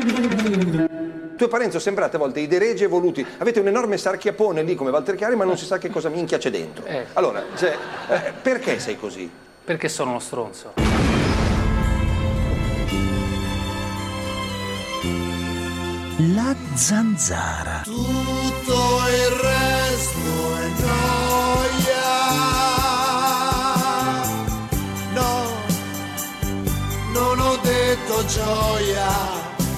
Tu e Parenzo sembrate a volte i deregi evoluti, avete un enorme sarchiapone lì come Walter Chiari, ma non si sa che cosa minchia c'è dentro. Allora, perché sei così? Perché sono uno stronzo. La zanzara. Tutto il resto è gioia. No, non ho detto gioia.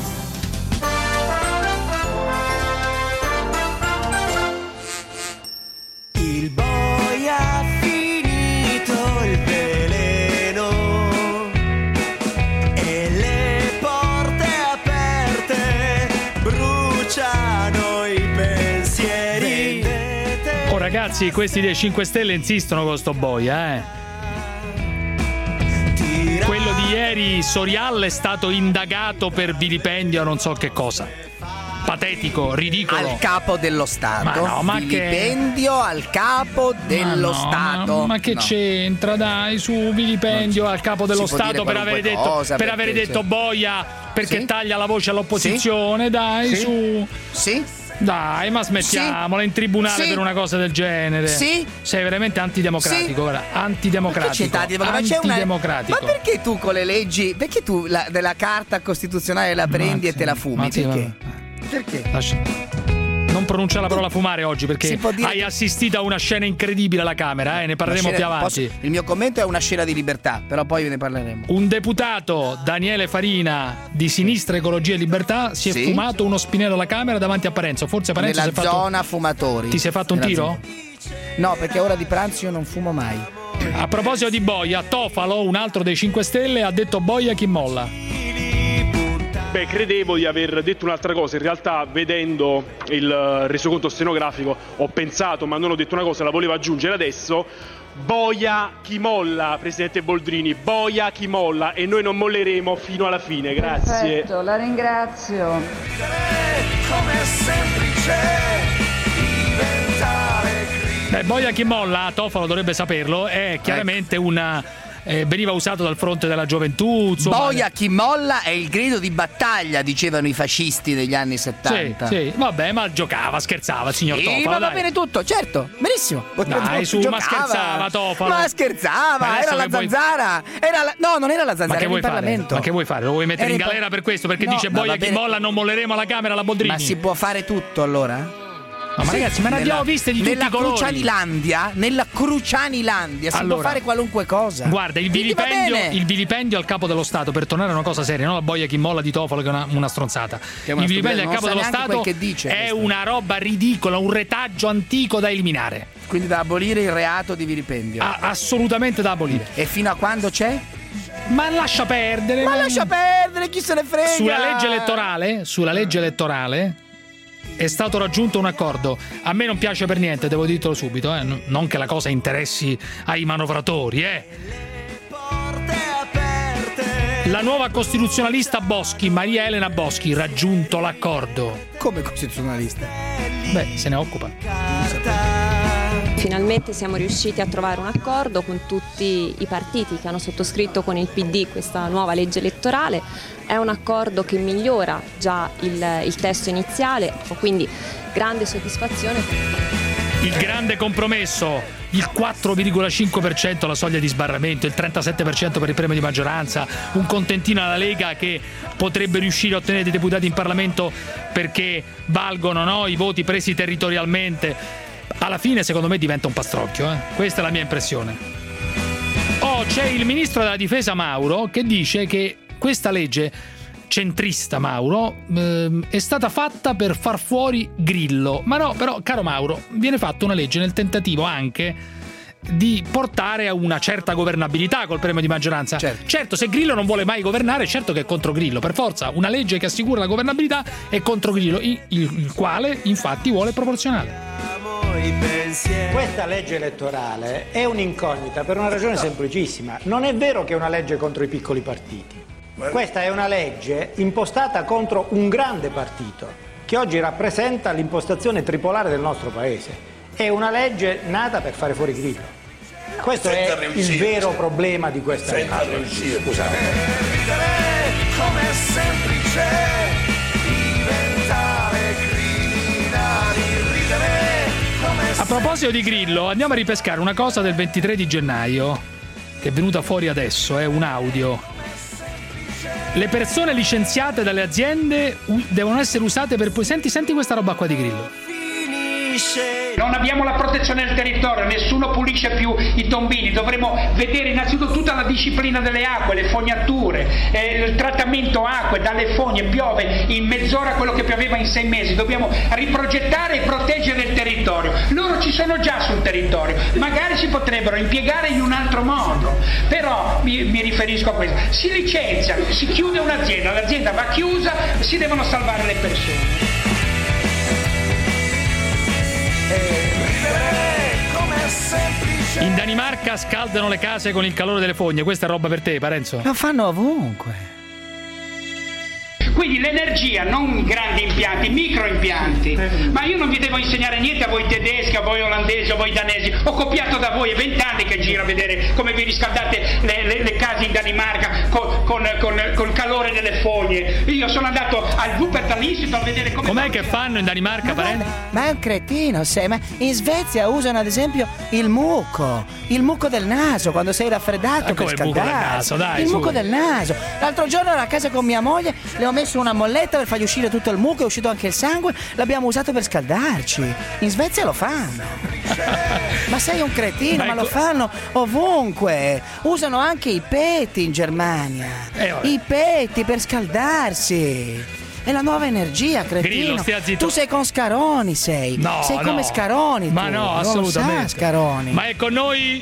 Il boia ha finito il veleno e le porte aperte bruciano i pensieri. Oh ragazzi, questi dei 5 Stelle insistono con sto boia, Quello di ieri, Sorial, è stato indagato per vilipendio a non so che cosa. Patetico, ridicolo. Al capo dello Stato. Ma no, ma vilipendio al capo dello Stato. Ma che c'entra, dai, su vilipendio al capo dello Stato per avere detto boia perché taglia la voce all'opposizione, dai, su. Sì? Dai, ma smettiamola in tribunale per una cosa del genere. Sì? Sei veramente antidemocratico, guarda, antidemocratico. Ma perché tu con le leggi, perché tu della carta costituzionale la prendi e te la fumi? Perché? Non pronunciare la parola fumare oggi perché hai assistito a una scena incredibile alla Camera, ne parleremo più avanti. Il mio commento è una scena di libertà, però poi ne parleremo. Un deputato, Daniele Farina, di Sinistra Ecologia e Libertà, si è fumato uno spinello alla Camera davanti a Parenzo. Forse Parenzo nella zona fumatori. Ti sei fatto un tiro? No, perché ora di pranzo io non fumo mai. A proposito di boia, Tofalo, un altro dei 5 Stelle, ha detto boia chi molla. Beh, credevo di aver detto un'altra cosa, in realtà vedendo il resoconto stenografico ho pensato, ma non ho detto una cosa, la volevo aggiungere adesso. Boia chi molla, Presidente Boldrini, boia chi molla, e noi non molleremo fino alla fine, grazie. Perfetto, la ringrazio. Com'è semplice diventare. Boia chi molla, Tofalo dovrebbe saperlo, è chiaramente una... veniva usato dal fronte della gioventù, insomma. Boia chi molla è il grido di battaglia, dicevano i fascisti degli anni 70. Sì, vabbè, ma giocava, scherzava il signor Tofalo. Ma va bene tutto, certo, benissimo. Dai, su, giocava. ma scherzava Tofalo. Ma scherzava, era la zanzara. No, non era la zanzara, era il Parlamento. Ma che vuoi fare? Lo vuoi mettere in galera per questo? Perché dice boia chi molla, non molleremo alla Camera la Boldrini. Ma si può fare tutto allora? No, ma ragazzi, ma ne abbiamo viste di tutti i colori. Nella Crucianilandia si può fare qualunque cosa. Guarda, il vilipendio al capo dello Stato, per tornare a una cosa seria, non la boia chi molla di Tofalo che è una stronzata. Il vilipendio al capo dello Stato è una roba ridicola, un retaggio antico da eliminare. Quindi da abolire il reato di vilipendio. Assolutamente da abolire. E fino a quando c'è? Ma lascia perdere. Chi se ne frega? Sulla legge elettorale è stato raggiunto un accordo. A me non piace per niente, devo dirtelo subito, non che la cosa interessi ai manovratori, La nuova costituzionalista Boschi, Maria Elena Boschi, raggiunto l'accordo. Come costituzionalista? Beh, se ne occupa. Finalmente siamo riusciti a trovare un accordo con tutti i partiti che hanno sottoscritto con il PD questa nuova legge elettorale. È un accordo che migliora già il testo iniziale, quindi grande soddisfazione. Il grande compromesso, il 4,5% la soglia di sbarramento, il 37% per il premio di maggioranza, un contentino alla Lega che potrebbe riuscire a ottenere dei deputati in Parlamento perché valgono i voti presi territorialmente. Alla fine secondo me diventa un pastrocchio, questa è la mia impressione. C'è il ministro della difesa Mauro che dice che questa legge centrista, Mauro, è stata fatta per far fuori Grillo. Ma no, però, caro Mauro, viene fatta una legge nel tentativo anche di portare a una certa governabilità col premio di maggioranza. Certo, se Grillo non vuole mai governare, certo che è contro Grillo. Per forza, una legge che assicura la governabilità è contro Grillo, il quale infatti vuole proporzionale. Questa legge elettorale è un'incognita per una ragione semplicissima. Non è vero che è una legge contro i piccoli partiti. Questa è una legge impostata contro un grande partito che oggi rappresenta l'impostazione tripolare del nostro paese. È una legge nata per fare fuori Grillo. Questo è il vero problema di questa legge. Com'è semplice proposito di Grillo, andiamo a ripescare una cosa del 23 di gennaio che è venuta fuori adesso, un audio. Le persone licenziate dalle aziende devono essere usate per... Senti questa roba qua di Grillo. Non abbiamo la protezione del territorio, nessuno pulisce più i tombini, dovremo vedere innanzitutto tutta la disciplina delle acque, le fognature, il trattamento acque, dalle fogne piove in mezz'ora quello che pioveva in 6 mesi, dobbiamo riprogettare e proteggere il territorio. Loro ci sono già sul territorio, magari si potrebbero impiegare in un altro modo, però mi riferisco a questo, si licenzia, si chiude un'azienda, l'azienda va chiusa, si devono salvare le persone. In Danimarca scaldano le case con il calore delle fogne. Questa è roba per te, Parenzo? Lo fanno ovunque. Quindi l'energia, non grandi impianti, micro impianti. Ma io non vi devo insegnare niente a voi tedeschi, a voi olandesi, a voi danesi. Ho copiato da voi, è 20 anni che giro a vedere come vi riscaldate le case in Danimarca col calore delle fogne. Io sono andato al Wuppertal Institute a vedere come... Com'è che fanno in Danimarca, Parenzo? Ma è un cretino, sei. Ma in Svezia usano ad esempio il muco del naso quando sei raffreddato per scaldarsi. Il muco del naso. L'altro giorno ero a casa con mia moglie, le ho messo una molletta per fargli uscire tutto il muco, è uscito anche il sangue, l'abbiamo usato per scaldarci. In Svezia lo fanno. Ma sei un cretino, ma lo fanno ovunque. Usano anche i peti in Germania. I peti per scaldarsi. È la nuova energia, cretino. Grillo, tu sei con Scaroni, sei. No, sei come Scaroni. Ma tu. no, non assolutamente. Lo sa, Scaroni. Ma è con noi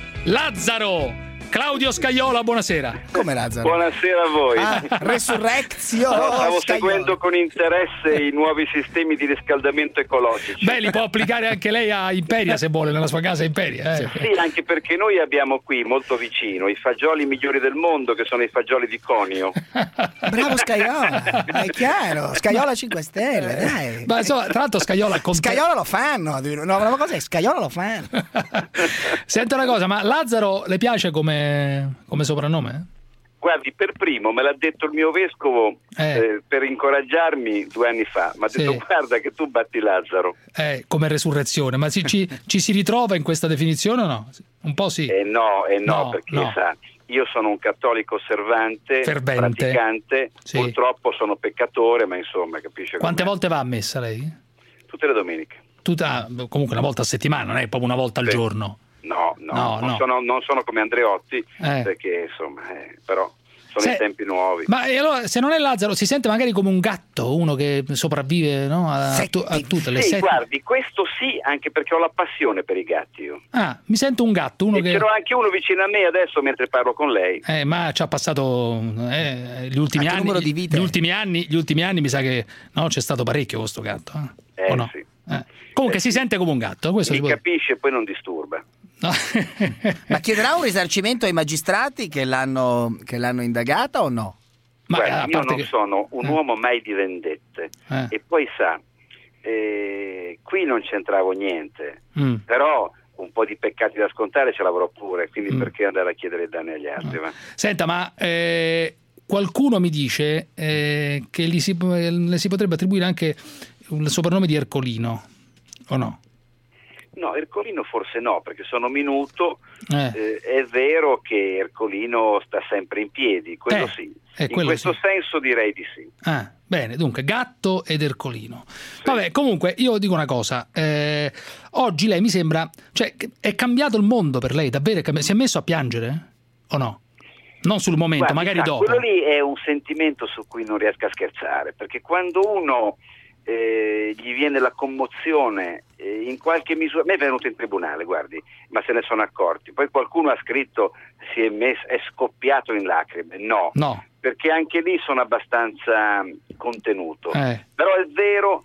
Lazzaro. Claudio Scaiola, buonasera. Come Lazzaro? Buonasera a voi. Resurrezione. Stavo seguendo con interesse i nuovi sistemi di riscaldamento ecologici. Beh, li può applicare anche lei a Imperia se vuole, nella sua casa Imperia. Sì, anche perché noi abbiamo qui molto vicino i fagioli migliori del mondo, che sono i fagioli di conio. Bravo Scaiola, è chiaro. Scaiola 5 Stelle, dai. Ma insomma, tra l'altro Scaiola lo fanno. No, una cosa è Scaiola lo fanno. Senta una cosa, ma Lazzaro le piace come soprannome? Guardi, per primo me l'ha detto il mio vescovo per incoraggiarmi 2 anni fa. Mi ha detto guarda che tu batti Lazzaro. Come resurrezione, ma ci si ritrova in questa definizione o no? Un po' sì. No, perché sa, io sono un cattolico osservante, fervente, praticante, purtroppo sono peccatore, ma insomma, capisce? Quante volte va a messa lei? Tutte le domeniche. Comunque una volta a settimana, non è proprio una volta al giorno. No. Non sono come Andreotti, perché insomma, però sono i tempi nuovi. Ma allora, se non è Lazzaro, si sente magari come un gatto, uno che sopravvive, no? a tutte le sette. Guardi, questo sì, anche perché ho la passione per i gatti io. Mi sento un gatto, uno che... C'era anche uno vicino a me adesso mentre parlo con lei. Ma ci ha passato gli ultimi anni. Numero di vite. Gli ultimi anni mi sa che c'è stato parecchio con sto gatto. O no? Sì. Comunque si sente come un gatto. Questo mi capisce e poi non disturba. No. Ma chiederà un risarcimento ai magistrati che l'hanno indagata o no? Guarda, io non sono un uomo mai di vendette e poi sa, qui non c'entravo niente, però un po' di peccati da scontare ce l'avrò pure, quindi perché andare a chiedere danni agli altri? Senta, ma qualcuno mi dice che le si potrebbe attribuire anche il soprannome di Ercolino, o no? No, Ercolino forse no, perché sono minuto. È vero che Ercolino sta sempre in piedi, quello sì. In questo senso direi di sì. Bene, dunque Gatto ed Ercolino. Sì. Vabbè, comunque io dico una cosa. Oggi lei mi sembra, cioè, è cambiato il mondo per lei, davvero? Si è messo a piangere? O no? Non sul momento, magari dopo. Quello lì è un sentimento su cui non riesco a scherzare, perché quando uno gli viene la commozione, in qualche misura, me è venuto in tribunale, guardi, ma se ne sono accorti, poi qualcuno ha scritto è scoppiato in lacrime, no, perché anche lì sono abbastanza contenuto, però è vero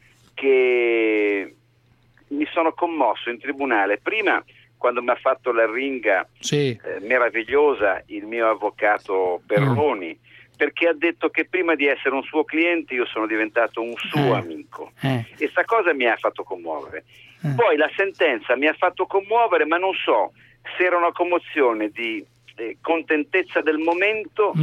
che mi sono commosso in tribunale, prima quando mi ha fatto l'arringa meravigliosa il mio avvocato Perroni, perché ha detto che prima di essere un suo cliente io sono diventato un suo amico e sta cosa mi ha fatto commuovere. Poi la sentenza mi ha fatto commuovere, ma non so se era una commozione di contentezza del momento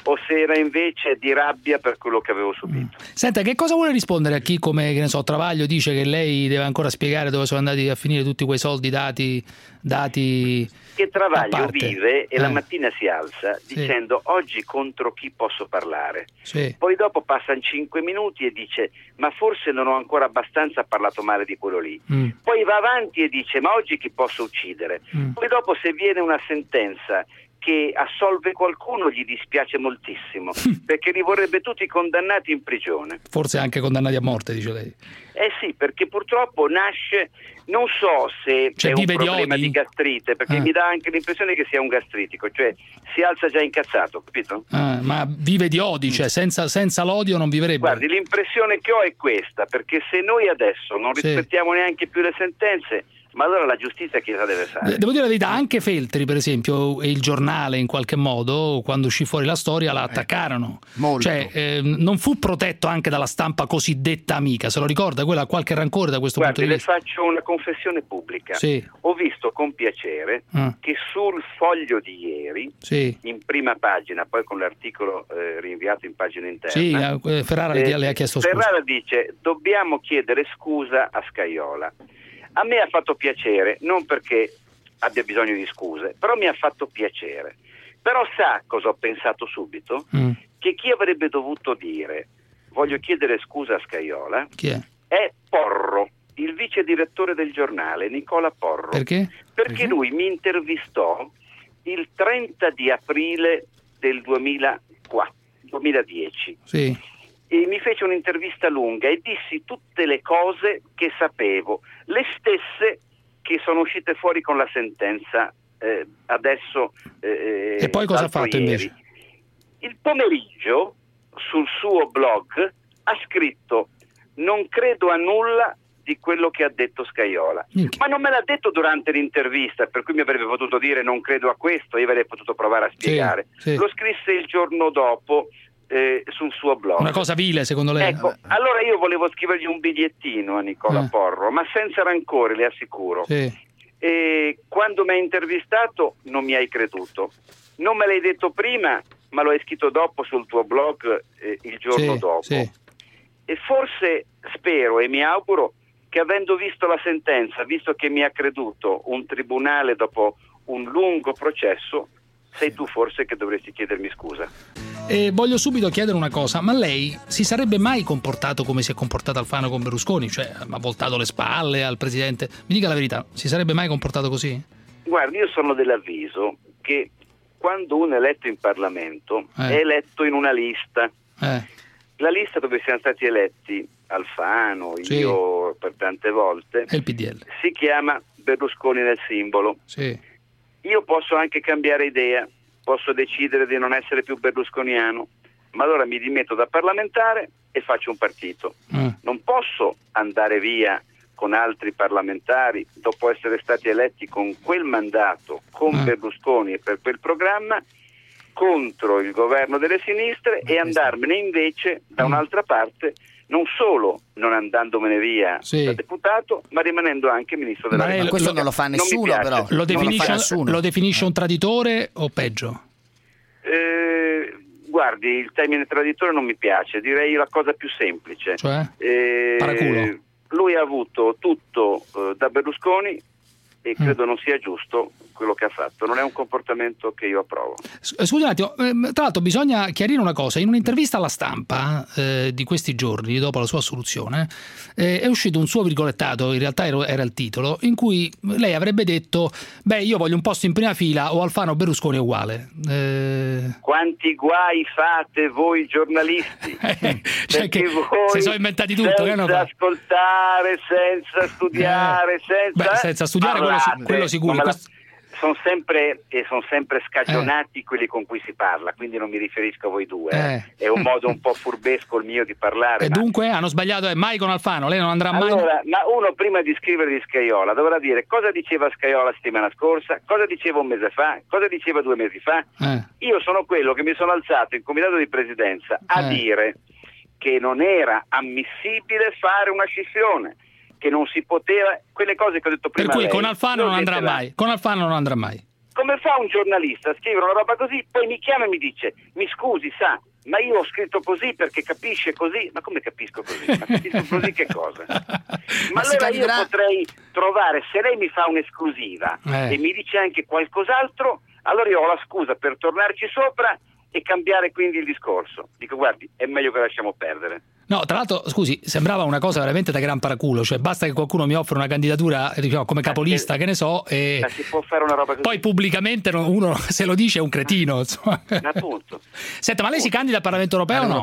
o se era invece di rabbia per quello che avevo subito. Senta, che cosa vuole rispondere a chi, come che ne so, Travaglio dice che lei deve ancora spiegare dove sono andati a finire tutti quei soldi dati che Travaglio vive e la mattina si alza dicendo oggi contro chi posso parlare, poi dopo passano 5 minuti e dice ma forse non ho ancora abbastanza parlato male di quello lì, poi va avanti e dice ma oggi chi posso uccidere, poi dopo se viene una sentenza che assolve qualcuno gli dispiace moltissimo perché li vorrebbe tutti condannati in prigione, forse anche condannati a morte, dice lei. Sì, perché purtroppo nasce, non so se è un problema di gastrite, perché mi dà anche l'impressione che sia un gastritico, cioè si alza già incazzato, capito? Ma vive di odi, cioè senza l'odio non vivrebbe. Guardi, l'impressione che ho è questa, perché se noi adesso non rispettiamo neanche più le sentenze, ma allora la giustizia che cosa deve fare? Devo dire la verità, anche Feltri per esempio e il Giornale in qualche modo, quando uscì fuori la storia, la attaccarono. Cioè non fu protetto anche dalla stampa cosiddetta amica, se lo ricorda? Quella ha qualche rancore da questo punto di vista? Le faccio una confessione pubblica. Ho visto con piacere che sul Foglio di ieri, in prima pagina, poi con l'articolo rinviato in pagina interna, Ferrara le ha chiesto scusa. Ferrara dice dobbiamo chiedere scusa a Scajola. A me ha fatto piacere, non perché abbia bisogno di scuse, però mi ha fatto piacere. Però sa cosa ho pensato subito? Che chi avrebbe dovuto dire voglio chiedere scusa a Scajola è Porro, il vice direttore del Giornale, Nicola Porro. Perché? Perché lui mi intervistò il 30 di aprile del 2010. E mi fece un'intervista lunga e dissi tutte le cose che sapevo, le stesse che sono uscite fuori con la sentenza adesso. E poi cosa ha fatto invece? Il pomeriggio sul suo blog ha scritto non credo a nulla di quello che ha detto Scajola, ma non me l'ha detto durante l'intervista, per cui mi avrebbe potuto dire non credo a questo, io avrei potuto provare a spiegare. Lo scrisse il giorno dopo sul suo blog. Una cosa vile secondo lei? Ecco, allora io volevo scrivergli un bigliettino a Nicola Porro, ma senza rancore, le assicuro. E quando mi hai intervistato non mi hai creduto, non me l'hai detto prima, ma lo hai scritto dopo sul tuo blog il giorno dopo. E forse spero e mi auguro che avendo visto la sentenza, visto che mi ha creduto un tribunale dopo un lungo processo, sei tu forse che dovresti chiedermi scusa. E voglio subito chiedere una cosa, ma lei si sarebbe mai comportato come si è comportato Alfano con Berlusconi? Cioè ha voltato le spalle al presidente? Mi dica la verità, si sarebbe mai comportato così? Guardi, io sono dell'avviso che quando uno è eletto in Parlamento è eletto in una lista. La lista dove siamo stati eletti Alfano, io per tante volte, e il PDL. Si chiama Berlusconi nel simbolo. Io posso anche cambiare idea, posso decidere di non essere più berlusconiano, ma allora mi dimetto da parlamentare e faccio un partito. Non posso andare via con altri parlamentari dopo essere stati eletti con quel mandato, con Berlusconi e per quel programma, contro il governo delle sinistre e andarmene invece da un'altra parte, non solo non andandomene via da deputato, ma rimanendo anche ministro della Repubblica. Questo non lo fa nessuno, però. Lo definisce un traditore o peggio? Guardi, il termine traditore non mi piace, direi la cosa più semplice. Cioè? Paraculo. Lui ha avuto tutto da Berlusconi e credo non sia giusto quello che ha fatto, non è un comportamento che io approvo. Scusi un attimo, tra l'altro bisogna chiarire una cosa, in un'intervista alla Stampa di questi giorni, dopo la sua assoluzione, è uscito un suo virgolettato, in realtà era il titolo, in cui lei avrebbe detto io voglio un posto in prima fila o Alfano o Berlusconi è uguale. Quanti guai fate voi giornalisti? Cioè che voi si sono inventati tutto, senza ascoltare, senza studiare, senza studiare quello sicuro. Sono sempre scagionati quelli con cui si parla, quindi non mi riferisco a voi due. È un modo un po' furbesco il mio di parlare. E dunque hanno sbagliato, mai con Alfano, lei non andrà mai. Allora, ma uno prima di scrivere di Scajola dovrà dire cosa diceva Scajola settimana scorsa, cosa diceva un mese fa, cosa diceva 2 mesi fa. Io sono quello che mi sono alzato in comitato di presidenza a dire che non era ammissibile fare una scissione, che non si poteva, quelle cose che ho detto prima. Per cui con Alfano non andrà mai. Con Alfano non andrà mai. come fa un giornalista a scrivere una roba così, poi mi chiama e mi dice: mi scusi, sa, ma io ho scritto così perché capisce così. Ma come capisco così? Ma capisco così che cosa? Ma allora io potrei trovare, se lei mi fa un'esclusiva e mi dice anche qualcos'altro, allora io ho la scusa per tornarci sopra e cambiare quindi il discorso. Dico, guardi, è meglio che lasciamo perdere. No, tra l'altro, scusi, sembrava una cosa veramente da gran paraculo, cioè basta che qualcuno mi offra una candidatura, diciamo, come capolista, che ne so, e si può fare una roba così. Poi pubblicamente uno se lo dice è un cretino, insomma. Appunto. Senta, ma lei si candida al Parlamento europeo o no?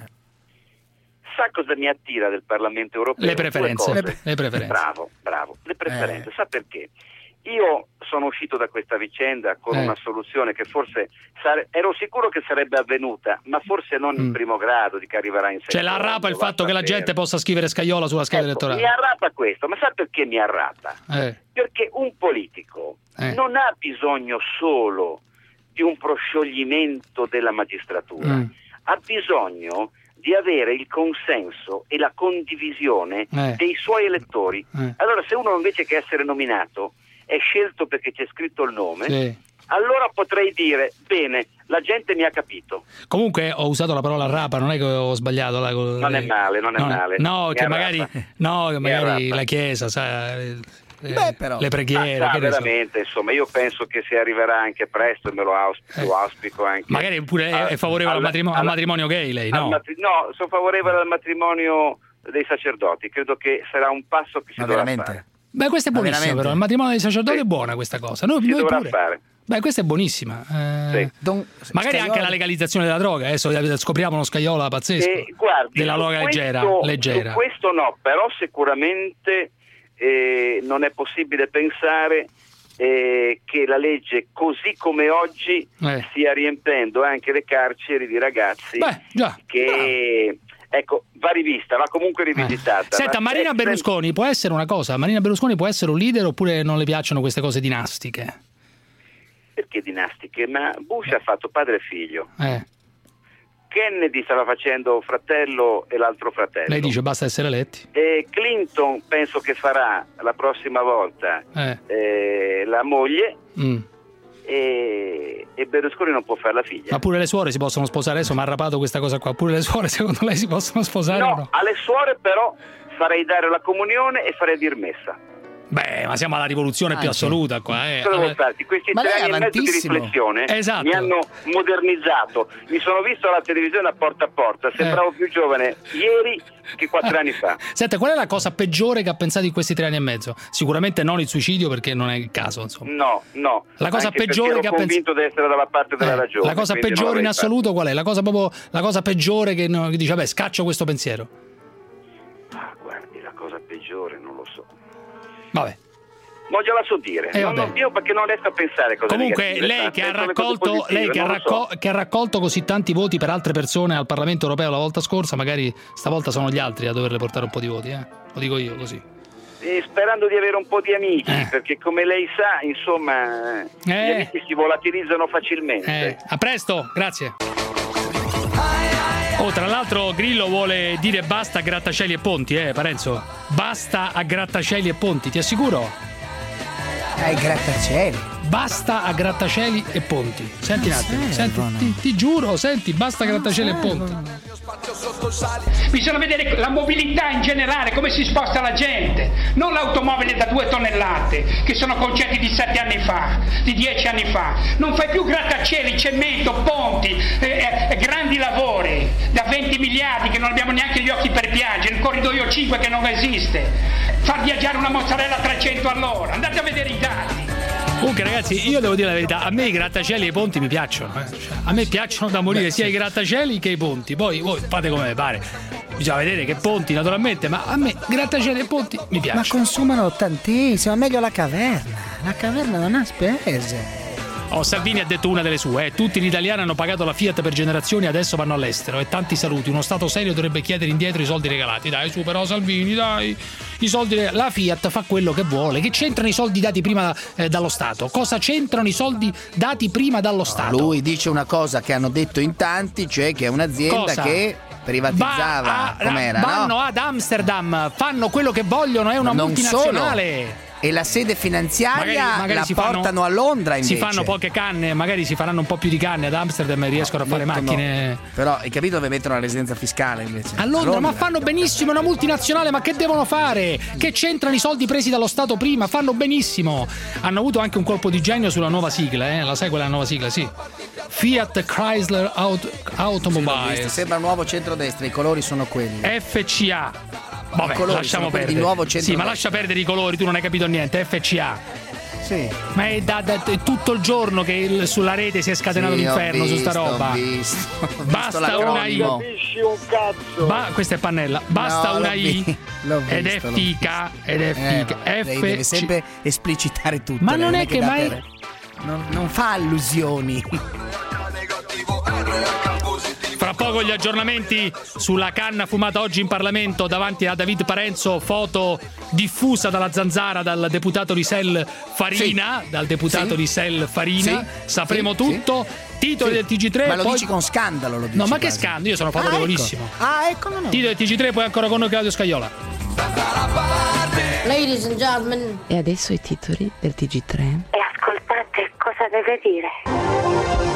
Sa cosa mi attira del Parlamento europeo? Le preferenze. Le preferenze. Bravo. Le preferenze. Sa perché? Io sono uscito da questa vicenda con una soluzione che forse ero sicuro che sarebbe avvenuta, ma forse non in primo grado, di che arriverà in secondo. Cioè la arrapa il fatto che la gente possa scrivere Scajola sulla scheda elettorale. Mi arrapa questo, ma sa perché mi arrapa? Perché un politico non ha bisogno solo di un proscioglimento della magistratura, ha bisogno di avere il consenso e la condivisione dei suoi elettori. Allora, se uno invece che essere nominato è scelto perché c'è scritto il nome, allora potrei dire: bene, la gente mi ha capito. Comunque ho usato la parola rapa, non è che ho sbagliato. Non è male. No, che magari la Chiesa, sa, però le preghiere. Che veramente, insomma, io penso che si arriverà anche presto, e me lo auspico anche. Magari pure è favorevole al matrimonio gay, lei, no? No, sono favorevole al matrimonio dei sacerdoti, credo che sarà un passo che si dovrà fare. Beh, questo è buonissimo, però il matrimonio dei sacerdoti è buona questa cosa. Noi pure. Fare. Beh, questa è buonissima. Magari anche la legalizzazione della droga. Adesso scopriamo uno Scajola pazzesco. Guardi, della droga leggera. Su questo no, però sicuramente non è possibile pensare che la legge così come oggi stia riempendo anche le carceri di ragazzi che... Ecco, va rivista, va comunque rivisitata. Senta, Marina Berlusconi può essere una cosa? Marina Berlusconi può essere un leader oppure non le piacciono queste cose dinastiche? Perché dinastiche? Ma Bush ha fatto padre e figlio. Kennedy stava facendo fratello e l'altro fratello. Lei dice basta essere eletti. E Clinton penso che farà la prossima volta la moglie. E Berlusconi non può fare la figlia. Ma pure le suore si possono sposare? Adesso mi ha arrapato questa cosa qua. Pure le suore secondo lei si possono sposare? No, o no? Alle suore però farei dare la comunione e farei dir messa. Beh, ma siamo alla rivoluzione più assoluta qua. Questi 3 anni e mezzo di riflessione mi hanno modernizzato. Mi sono visto alla televisione a porta, sembravo più giovane ieri che 4 anni fa. Senta, qual è la cosa peggiore che ha pensato in questi 3 anni e mezzo? Sicuramente non il suicidio, perché non è il caso, insomma. No. La cosa peggiore che ha pensato, convinto di essere dalla parte della ragione. La cosa peggiore in assoluto qual è? La cosa peggiore che dice vabbè, scaccio questo pensiero. Guardi, la cosa peggiore non lo so. Vabbè. Non gliela so dire, io perché non riesco a pensare cosa. Comunque lei che ha raccolto così tanti voti per altre persone al Parlamento europeo la volta scorsa, magari stavolta sono gli altri a doverle portare un po' di voti, lo dico io così. Sperando di avere un po' di amici, perché come lei sa, insomma, gli amici si volatilizzano facilmente. A presto, grazie. Tra l'altro Grillo vuole dire basta a grattacieli e ponti, Parenzo. Basta a grattacieli e ponti, ti assicuro. Grattacieli. Basta a grattacieli e ponti. Senti un attimo, ti giuro, basta a grattacieli e ponti. Bisogna vedere la mobilità in generale, come si sposta la gente, non l'automobile da 2 tonnellate, che sono concetti di 7 anni fa, di 10 anni fa. Non fai più grattacieli, cemento, ponti, grandi lavori da 20 miliardi che non abbiamo neanche gli occhi per piangere, il corridoio 5 che non esiste, far viaggiare una mozzarella a 300 all'ora, andate a vedere i dati. Comunque ragazzi, io devo dire la verità, a me i grattacieli e i ponti mi piacciono, a me piacciono da morire sia i grattacieli che i ponti, poi voi fate come vi pare, bisogna vedere che ponti naturalmente, ma a me grattacieli e ponti mi piacciono. Ma consumano tantissimo, è meglio la caverna non ha spese. Salvini ha detto una delle sue, tutti gli italiani hanno pagato la Fiat per generazioni, adesso vanno all'estero e tanti saluti, uno Stato serio dovrebbe chiedere indietro i soldi regalati, dai su però Salvini, dai, i soldi la Fiat fa quello che vuole, che c'entrano i soldi dati prima dallo Stato? Cosa c'entrano i soldi dati prima dallo Stato? Lui dice una cosa che hanno detto in tanti, cioè che è un'azienda che privatizzava, com'era, vanno ad Amsterdam, fanno quello che vogliono, è una multinazionale. e la sede finanziaria magari la portano a Londra invece. Si fanno poche canne, magari si faranno un po' più di canne ad Amsterdam e riescono a fare macchine. Però hai capito dove mettono la residenza fiscale invece? A Londra, ma fanno benissimo, è una multinazionale, ma che devono fare? Che c'entrano i soldi presi dallo Stato prima? Fanno benissimo. Hanno avuto anche un colpo di genio sulla nuova sigla, la sai quella nuova sigla? Sì. Fiat Chrysler Automobiles. Sì, sembra un nuovo centrodestra, i colori sono quelli. FCA. Vabbè, lasciamo perdere. Di nuovo sì, ma lascia perdere i colori, tu non hai capito niente. FCA. Sì. Ma è da tutto il giorno che sulla rete si è scatenato l'inferno su sta roba. Basta una I. Capisci un cazzo. Questa è Pannella. Basta una I. Ed è fica. Deve sempre esplicitare tutto. Ma non è che mai. Non fa allusioni. Fra poco gli aggiornamenti sulla canna fumata oggi in Parlamento davanti a David Parenzo, foto diffusa dalla Zanzara dal deputato Risel Farina, sapremo tutto. Titoli del TG3. Ma lo dici con scandalo, lo dici. No, ma che scandalo, io sono favorevolissimo. Ecco. No. Titoli del TG3, poi ancora con noi Claudio Scaiola. Ladies and gentlemen. E adesso i titoli del TG3. E ascoltate cosa deve dire.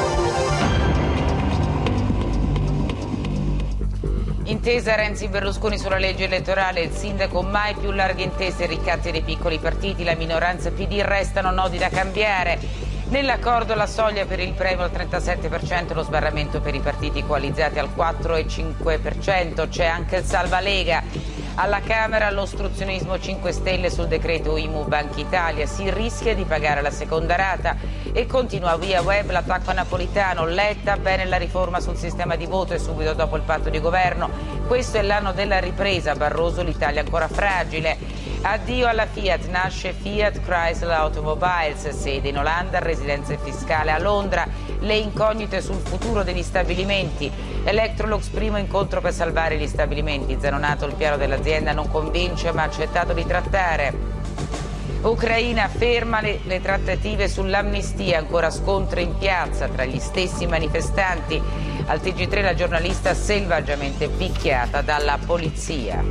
Intesa Renzi-Berlusconi sulla legge elettorale, il sindaco mai più larghe intese e ricatti dei piccoli partiti, la minoranza PD restano nodi da cambiare. Nell'accordo la soglia per il premio al 37%, lo sbarramento per i partiti coalizzati al 4,5%, c'è anche il Salva Lega. Alla Camera l'ostruzionismo 5 Stelle sul decreto IMU Banca Italia, si rischia di pagare la seconda rata e continua via web l'attacco a Napolitano. Letta, bene la riforma sul sistema di voto e subito dopo il patto di governo. Questo è l'anno della ripresa, Barroso l'Italia ancora fragile. Addio alla Fiat, nasce Fiat Chrysler Automobiles, sede in Olanda, residenza fiscale a Londra, le incognite sul futuro degli stabilimenti. Electrolux, primo incontro per salvare gli stabilimenti, zanonato il piano dell'azienda, non convince ma ha accettato di trattare. Ucraina ferma le trattative sull'amnistia, ancora scontri in piazza tra gli stessi manifestanti. Al TG3 la giornalista selvaggiamente picchiata dalla polizia.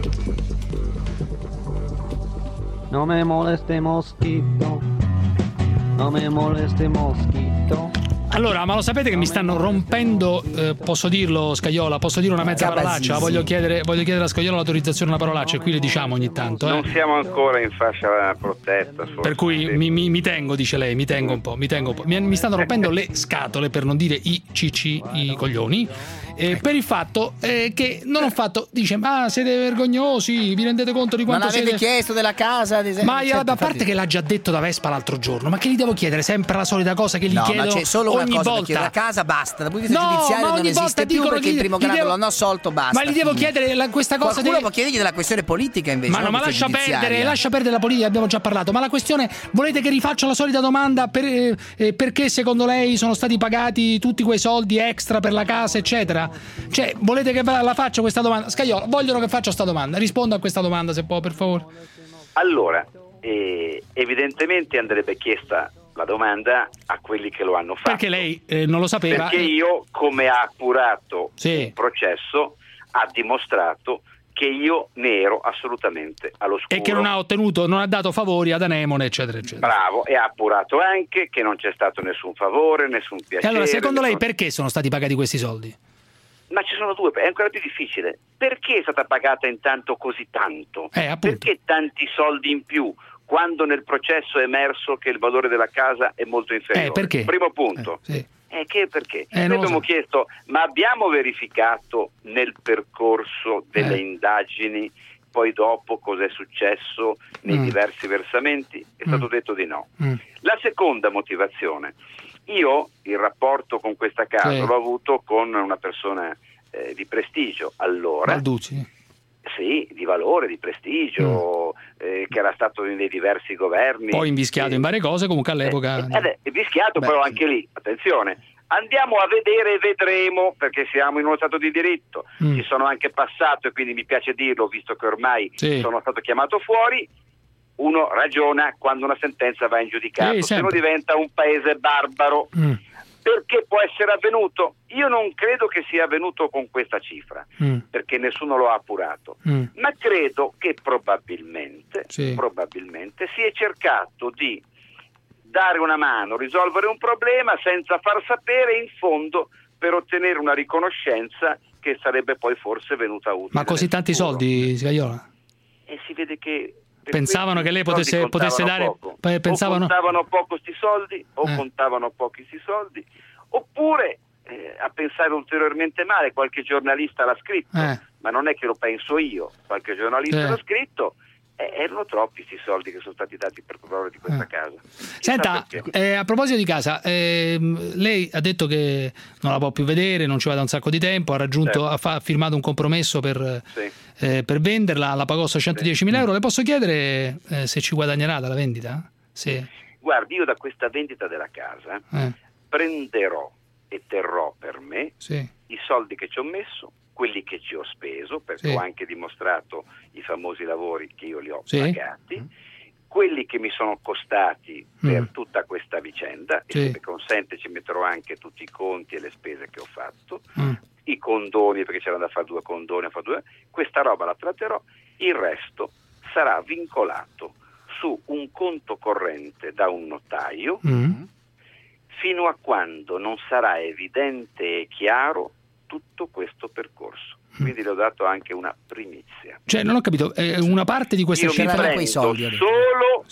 No me moleste mosquito, no me moleste mosquito. Allora, ma lo sapete che mi stanno rompendo, posso dirlo Scaiola, posso dire una mezza parolaccia? Voglio chiedere a Scaiola l'autorizzazione a una parolaccia e qui le diciamo ogni tanto. Non siamo ancora in fascia protetta. Per cui mi tengo, dice lei, mi tengo un po'. Mi stanno rompendo le scatole, per non dire i coglioni. Per il fatto che non ho fatto, dice, ma siete vergognosi, vi rendete conto di quanto siete... Ma l'avete chiesto della casa, ad esempio? Ma a parte che l'ha già detto da Vespa l'altro giorno, ma che gli devo chiedere? Sempre la solita cosa che gli chiedo ma c'è solo ogni una cosa volta. Da casa basta, da punto di vista giudiziario non esiste più perché il primo grado l'hanno assolto, basta. Ma gli devo chiedere questa cosa. Qualcuno può chiedergli della questione politica invece. Ma lascia perdere la politica, abbiamo già parlato. Ma la questione, volete che rifaccia la solita domanda perché secondo lei sono stati pagati tutti quei soldi extra per la casa, eccetera? Cioè, volete che la faccia questa domanda? Scaiola, vogliono che faccia questa domanda. Risponda a questa domanda se può, per favore. Allora, evidentemente andrebbe chiesta la domanda a quelli che lo hanno fatto. Perché lei non lo sapeva? Perché io, come ha appurato il processo, ha dimostrato che io ne ero assolutamente all'oscuro. E che non ha dato favori ad Anemone, eccetera, eccetera. Bravo, e ha appurato anche che non c'è stato nessun favore, nessun piacere. E allora, secondo lei, perché sono stati pagati questi soldi? Ma ci sono due, è ancora più difficile. Perché è stata pagata intanto così tanto? Perché tanti soldi in più quando nel processo è emerso che il valore della casa è molto inferiore? Perché? Primo punto. Perché? Noi abbiamo chiesto, ma abbiamo verificato nel percorso delle indagini poi dopo cosa è successo nei diversi versamenti? È stato detto di no. La seconda motivazione. Io il rapporto con questa casa l'ho avuto con una persona di prestigio allora. Balducci. Sì, di valore, di prestigio, che era stato nei diversi governi. Poi invischiato in varie cose, comunque all'epoca. Invischiato, però anche lì, attenzione, andiamo a vedere e vedremo, perché siamo in uno stato di diritto. Ci sono anche passato, e quindi mi piace dirlo, visto che ormai sono stato chiamato fuori. Uno ragiona quando una sentenza va in giudicato, se no diventa un paese barbaro. Perché può essere avvenuto? Io non credo che sia avvenuto con questa cifra, perché nessuno lo ha appurato, ma credo che probabilmente si è cercato di dare una mano, risolvere un problema senza far sapere in fondo, per ottenere una riconoscenza che sarebbe poi forse venuta utile. Ma così tanti soldi, Scajola? E si vede che pensavano che lei potesse dare poco. O contavano poco sti soldi, o contavano pochi sti soldi, oppure a pensare ulteriormente male, qualche giornalista l'ha scritto, ma non è che lo penso io, qualche giornalista l'ha scritto. Erano troppi questi soldi che sono stati dati per favore di questa casa. Senta, a proposito di casa, lei ha detto che non la può più vedere, non ci va da un sacco di tempo, ha firmato un compromesso per venderla, la pagò 110.000 euro. Le posso chiedere se ci guadagnerà dalla vendita? Sì. Guardi, io da questa vendita della casa prenderò e terrò per me i soldi che ci ho messo, quelli che ci ho speso, perché ho anche dimostrato i famosi lavori che io li ho pagati, quelli che mi sono costati per tutta questa vicenda, e se mi consente ci metterò anche tutti i conti e le spese che ho fatto, i condoni, perché c'erano da fare 2 condoni, questa roba la tratterò, il resto sarà vincolato su un conto corrente da un notaio fino a quando non sarà evidente e chiaro tutto questo percorso. Quindi le ho dato anche una primizia. Cioè, non ho capito, una parte di questa cifra quei soldi solo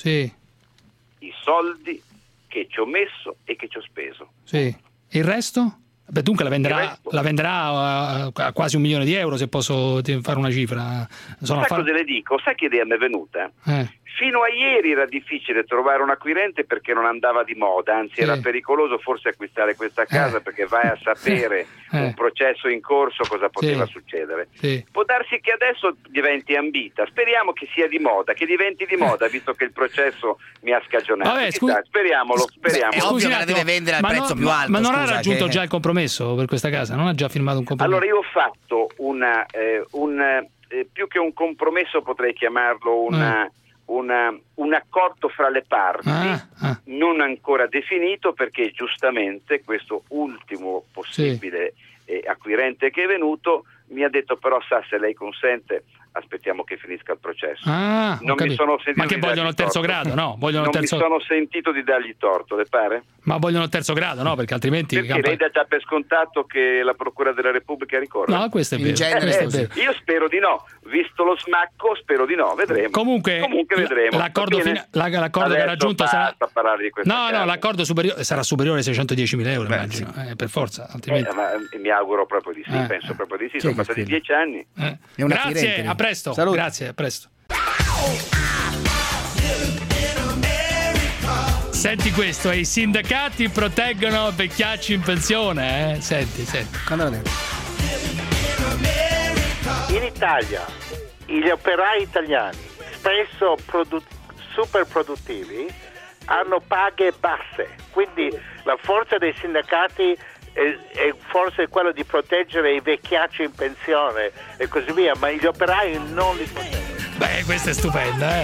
i soldi che ci ho messo e che ci ho speso. Sì. E il resto? Beh, dunque la venderà a quasi 1 milione di euro, se posso fare una cifra. Sai cosa le dico? Sai che idea mi è venuta? Fino a ieri era difficile trovare un acquirente perché non andava di moda, anzi era pericoloso forse acquistare questa casa perché vai a sapere un processo in corso cosa poteva succedere. Può darsi che adesso diventi ambita, speriamo che sia di moda, che diventi di moda visto che il processo mi ha scagionato. Speriamolo. È ovvio che la deve vendere al prezzo più alto. Ma non ha raggiunto già il compromesso per questa casa? Non ha già firmato un compromesso? Allora io ho fatto più che un compromesso potrei chiamarlo un accordo fra le parti, non ancora definito, perché giustamente questo ultimo possibile acquirente che è venuto mi ha detto però se lei consente aspettiamo che finisca il processo. Non mi sono sentito. Ma che vogliono il terzo grado? No, mi sono sentito di dargli torto, le pare? Ma vogliono il terzo grado, no? Perché altrimenti... Perché lei dà già per scontato che la Procura della Repubblica ricorre? No, questo è vero. Io spero di no, visto lo smacco spero di no, vedremo. Comunque vedremo. L'accordo che ha raggiunto sarà... parlare di no, l'accordo sarà superiore ai 610.000 euro, immagino, per forza, altrimenti... ma mi auguro proprio di sì, penso proprio di sì, sono passati 10 anni. Grazie, a presto. Salute. Grazie, a presto. Senti questo, i sindacati proteggono vecchiacci in pensione, Senti. In Italia gli operai italiani, spesso super produttivi, hanno paghe basse, quindi la forza dei sindacati è forse quello di proteggere i vecchiacci in pensione e così via, ma gli operai non li proteggono. Beh, questa è stupenda,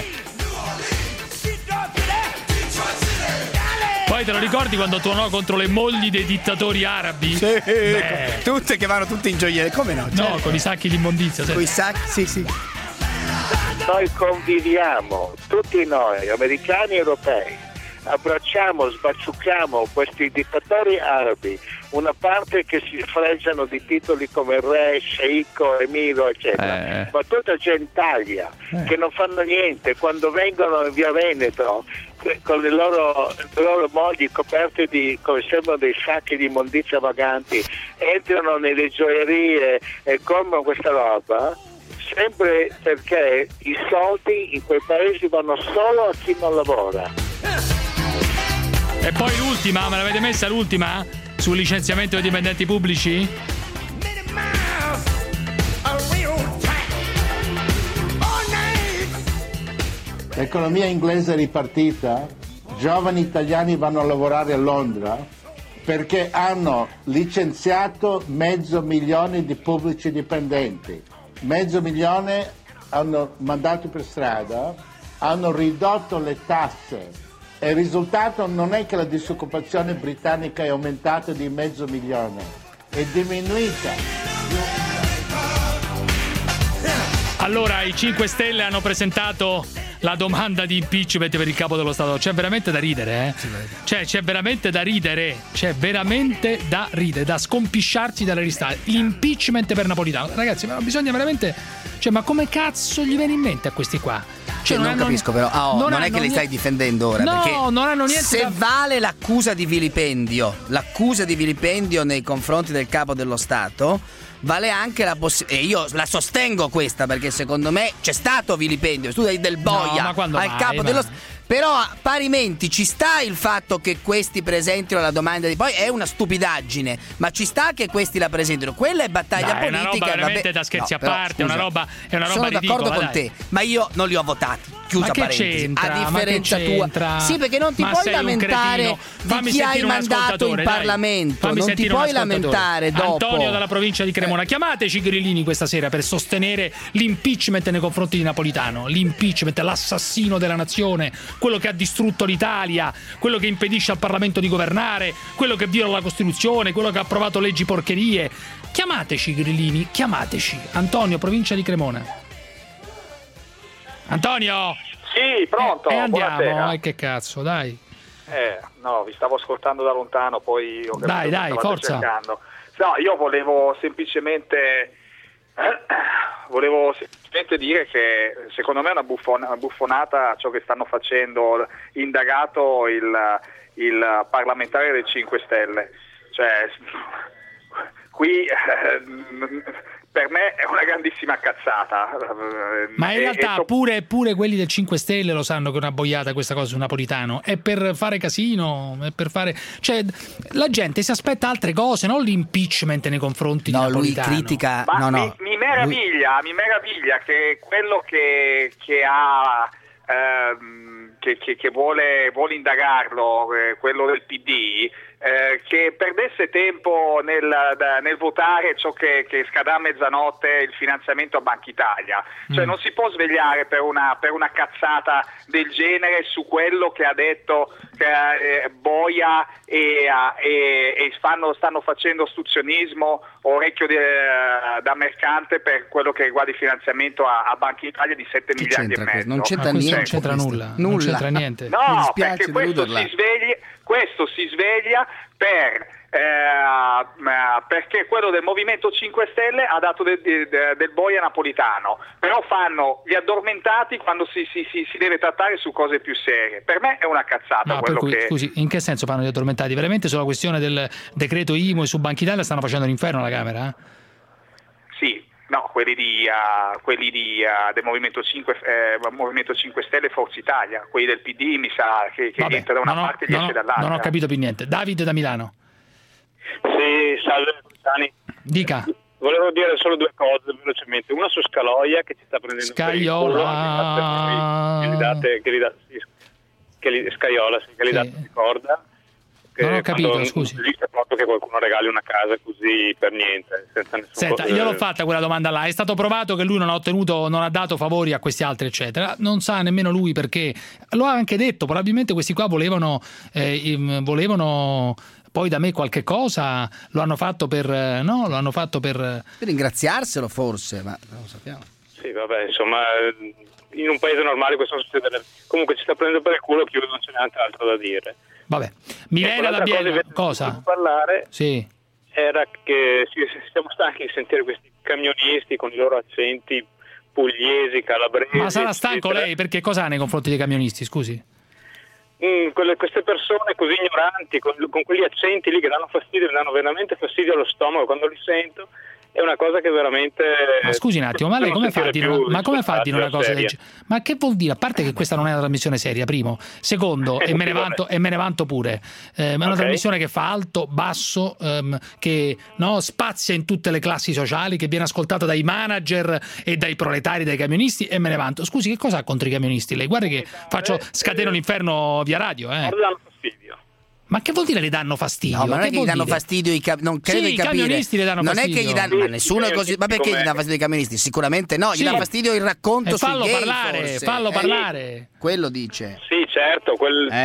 Poi te lo ricordi quando tuonò contro le mogli dei dittatori arabi? Sì, tutte che vanno tutte in gioielli, come no? No, con i sacchi di immondizia. Con i sacchi, sì. Noi conviviamo, tutti noi, americani e europei, abbracciamo, sbacciucchiamo questi dittatori arabi, una parte che si fregiano di titoli come re, sceicco, emiro, eccetera, ma tutta gentaglia che non fanno niente, quando vengono in via Veneto con le loro mogli coperte di, come sembrano, dei sacchi di immondizia vaganti, entrano nelle gioierie e comprano questa roba, sempre perché i soldi in quei paesi vanno solo a chi non lavora. E poi l'ultima, me l'avete messa l'ultima? Sul licenziamento dei dipendenti pubblici? L'economia inglese è ripartita, giovani italiani vanno a lavorare a Londra perché hanno licenziato 500.000 di pubblici dipendenti. 500.000 hanno mandato per strada, hanno ridotto le tasse E il risultato non è che la disoccupazione britannica è aumentata di 500.000, è diminuita. Allora, i 5 Stelle hanno presentato la domanda di impeachment per il capo dello Stato. C'è veramente da ridere, eh? Cioè, c'è veramente da ridere, da scompisciarsi dalle risate. L'impeachment per Napolitano. Ragazzi, ma bisogna veramente... Cioè, ma come cazzo gli viene in mente a questi qua? Cioè, non capisco però, non è che li stai difendendo ora, no, perché non hanno niente se vale l'accusa di vilipendio nei confronti del capo dello Stato, vale anche la possibilità, e io la sostengo questa, perché secondo me c'è stato vilipendio, tu dai del boia al capo dello Stato. Però parimenti ci sta il fatto che questi presentino la domanda di poi è una stupidaggine, ma ci sta che questi la presentino. Quella è battaglia politica. È una roba veramente da scherzi a parte, è una roba sono d'accordo con te, ma io non li ho votati. Chiusa parentesi. A differenza tua. Sì, perché non ti puoi lamentare di chi hai mandato in Parlamento. Non ti puoi lamentare dopo. Antonio dalla provincia di Cremona. Chiamateci Grillini questa sera per sostenere l'impeachment nei confronti di Napolitano. L'impeachment, l'assassino della nazione, quello che ha distrutto l'Italia, quello che impedisce al Parlamento di governare, quello che viola la Costituzione, quello che ha approvato leggi porcherie. Chiamateci Grillini, chiamateci. Antonio, provincia di Cremona. Antonio! Sì, pronto. E andiamo, buonasera. Che cazzo, dai. No, vi stavo ascoltando da lontano, poi ho capito dai, forza. Cercando. No, io volevo semplicemente dire che secondo me è una buffonata ciò che stanno facendo indagato il parlamentare del 5 Stelle. Cioè, qui per me è una grandissima cazzata. Ma in realtà pure quelli del 5 Stelle lo sanno che è una boiata questa cosa su Napolitano. È per fare casino, è per fare... Cioè, la gente si aspetta altre cose, non l'impeachment nei confronti di Napolitano. Lui critica... Ma mi meraviglia che quello che ha... che vuole indagarlo, quello del PD, che perdesse tempo nel votare ciò che scadrà a mezzanotte il finanziamento a Banca Italia. Cioè non si può svegliare per una cazzata del genere su quello che ha detto Boia e stanno facendo ostruzionismo, orecchio da mercante per quello che riguarda il finanziamento a Banca Italia di 7 miliardi e mezzo. Non c'entra niente. Non c'entra nulla. Non c'entra niente. No, perché questo si sveglia perché quello del Movimento 5 Stelle ha dato del boia Napolitano, però fanno gli addormentati quando si deve trattare su cose più serie. Per me è una cazzata. Scusi, in che senso fanno gli addormentati? Veramente sulla questione del decreto IMU e su Banca Italia stanno facendo l'inferno alla Camera? Sì. No, quelli del Movimento 5 Stelle e Forza Italia, quelli del PD mi sa che entra da una parte e esce dall'altra. Non ho capito più niente. Davide da Milano. Sì, salve Cruciani. Dica. Volevo dire solo due cose velocemente. Una su Scaloia che ci sta prendendo Scaiola. Che gli date di corda. Non ho capito, scusi. Lì c'è proprio che qualcuno regali una casa così per niente, senza nessun... Senta, io l'ho fatta quella domanda là. È stato provato che lui non ha dato favori a questi altri, eccetera. Non sa nemmeno lui perché. Lo ha anche detto, probabilmente questi qua volevano poi da me qualche cosa, lo hanno fatto per ringraziarselo forse, ma non lo sappiamo. Sì, vabbè, insomma, in un paese normale questo non succede. Comunque ci sta prendendo per il culo, chiudo, non c'è neanche altro da dire. Vabbè, Milena da Biella, cosa? Parlare sì. Era che siamo stanchi di sentire questi camionisti con i loro accenti pugliesi, calabresi. Ma sarà stanco lei? Perché cosa ha nei confronti dei camionisti, scusi? Queste persone così ignoranti, con quegli accenti lì che danno fastidio, mi danno veramente fastidio allo stomaco quando li sento. È una cosa che veramente... Ma scusi un attimo, ma lei come fa a dire una cosa del genere? Ma che vuol dire? A parte che questa non è una trasmissione seria, primo. Secondo, e me ne vanto pure, è una trasmissione che fa alto, basso, che spazia in tutte le classi sociali, che viene ascoltata dai manager e dai proletari, dai camionisti, e me ne vanto. Scusi, che cosa ha contro i camionisti lei? Guarda che scateno l'inferno via radio. Danno fastidio. Ma che vuol dire le danno fastidio? No, ma non è che gli danno fastidio non credo di capire. I camionisti le danno fastidio. Non è che gli danno, ma nessuno è così. Ma perché gli dà fastidio i camionisti? Sicuramente no, gli dà fastidio il racconto sui gay, fallo parlare. Quello dice. Sì, certo,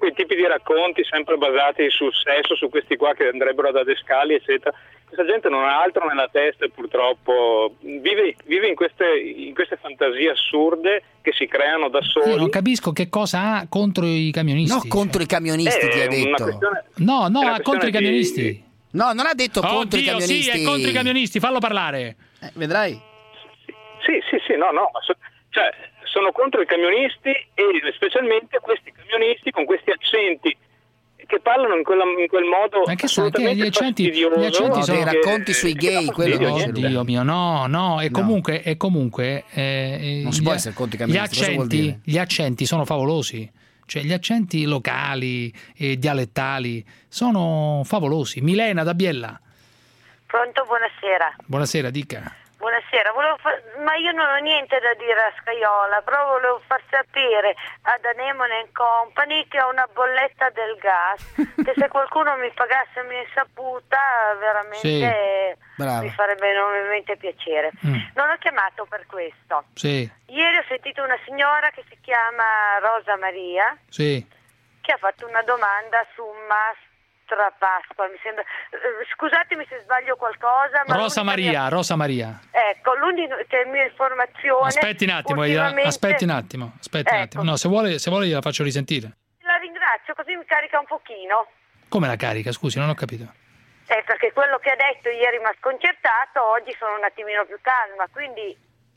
quei tipi di racconti sempre basati sul sesso, su questi qua che andrebbero ad adescali, eccetera. Questa gente non ha altro nella testa e purtroppo vive in queste fantasie assurde che si creano da soli. Io non capisco che cosa ha contro i camionisti. No, contro i camionisti ti ha detto. No, ha contro i camionisti. No, non ha detto contro i camionisti. Sì, è contro i camionisti, fallo parlare. Vedrai. Sì, no, cioè sono contro i camionisti e specialmente questi camionisti con questi accenti che parlano in quel modo assolutamente fastidioso. Gli accenti sono dei racconti sui gay, quello Dio mio, no, e comunque non si può essere contro i camionisti. Gli accenti sono favolosi. Cioè gli accenti locali e dialettali sono favolosi. Milena da Biella. Pronto, buonasera. Buonasera, dica. Buonasera, ma io non ho niente da dire a Scaiola, però volevo far sapere ad Anemone Company che ho una bolletta del gas, che se qualcuno mi pagasse un'insaputa veramente mi farebbe enormemente piacere. Non ho chiamato per questo. Sì. Ieri ho sentito una signora che si chiama Rosa Maria, che ha fatto una domanda su Pasqua, mi sembra. Scusatemi se sbaglio qualcosa. Ma Rosa Maria. Ecco, l'unica mia informazione. Aspetti un attimo. No, se vuole gliela faccio risentire. La ringrazio, così mi carica un pochino. Come la carica? Scusi, non ho capito. Perché quello che ha detto ieri mi ha sconcertato, oggi sono un attimino più calma, quindi?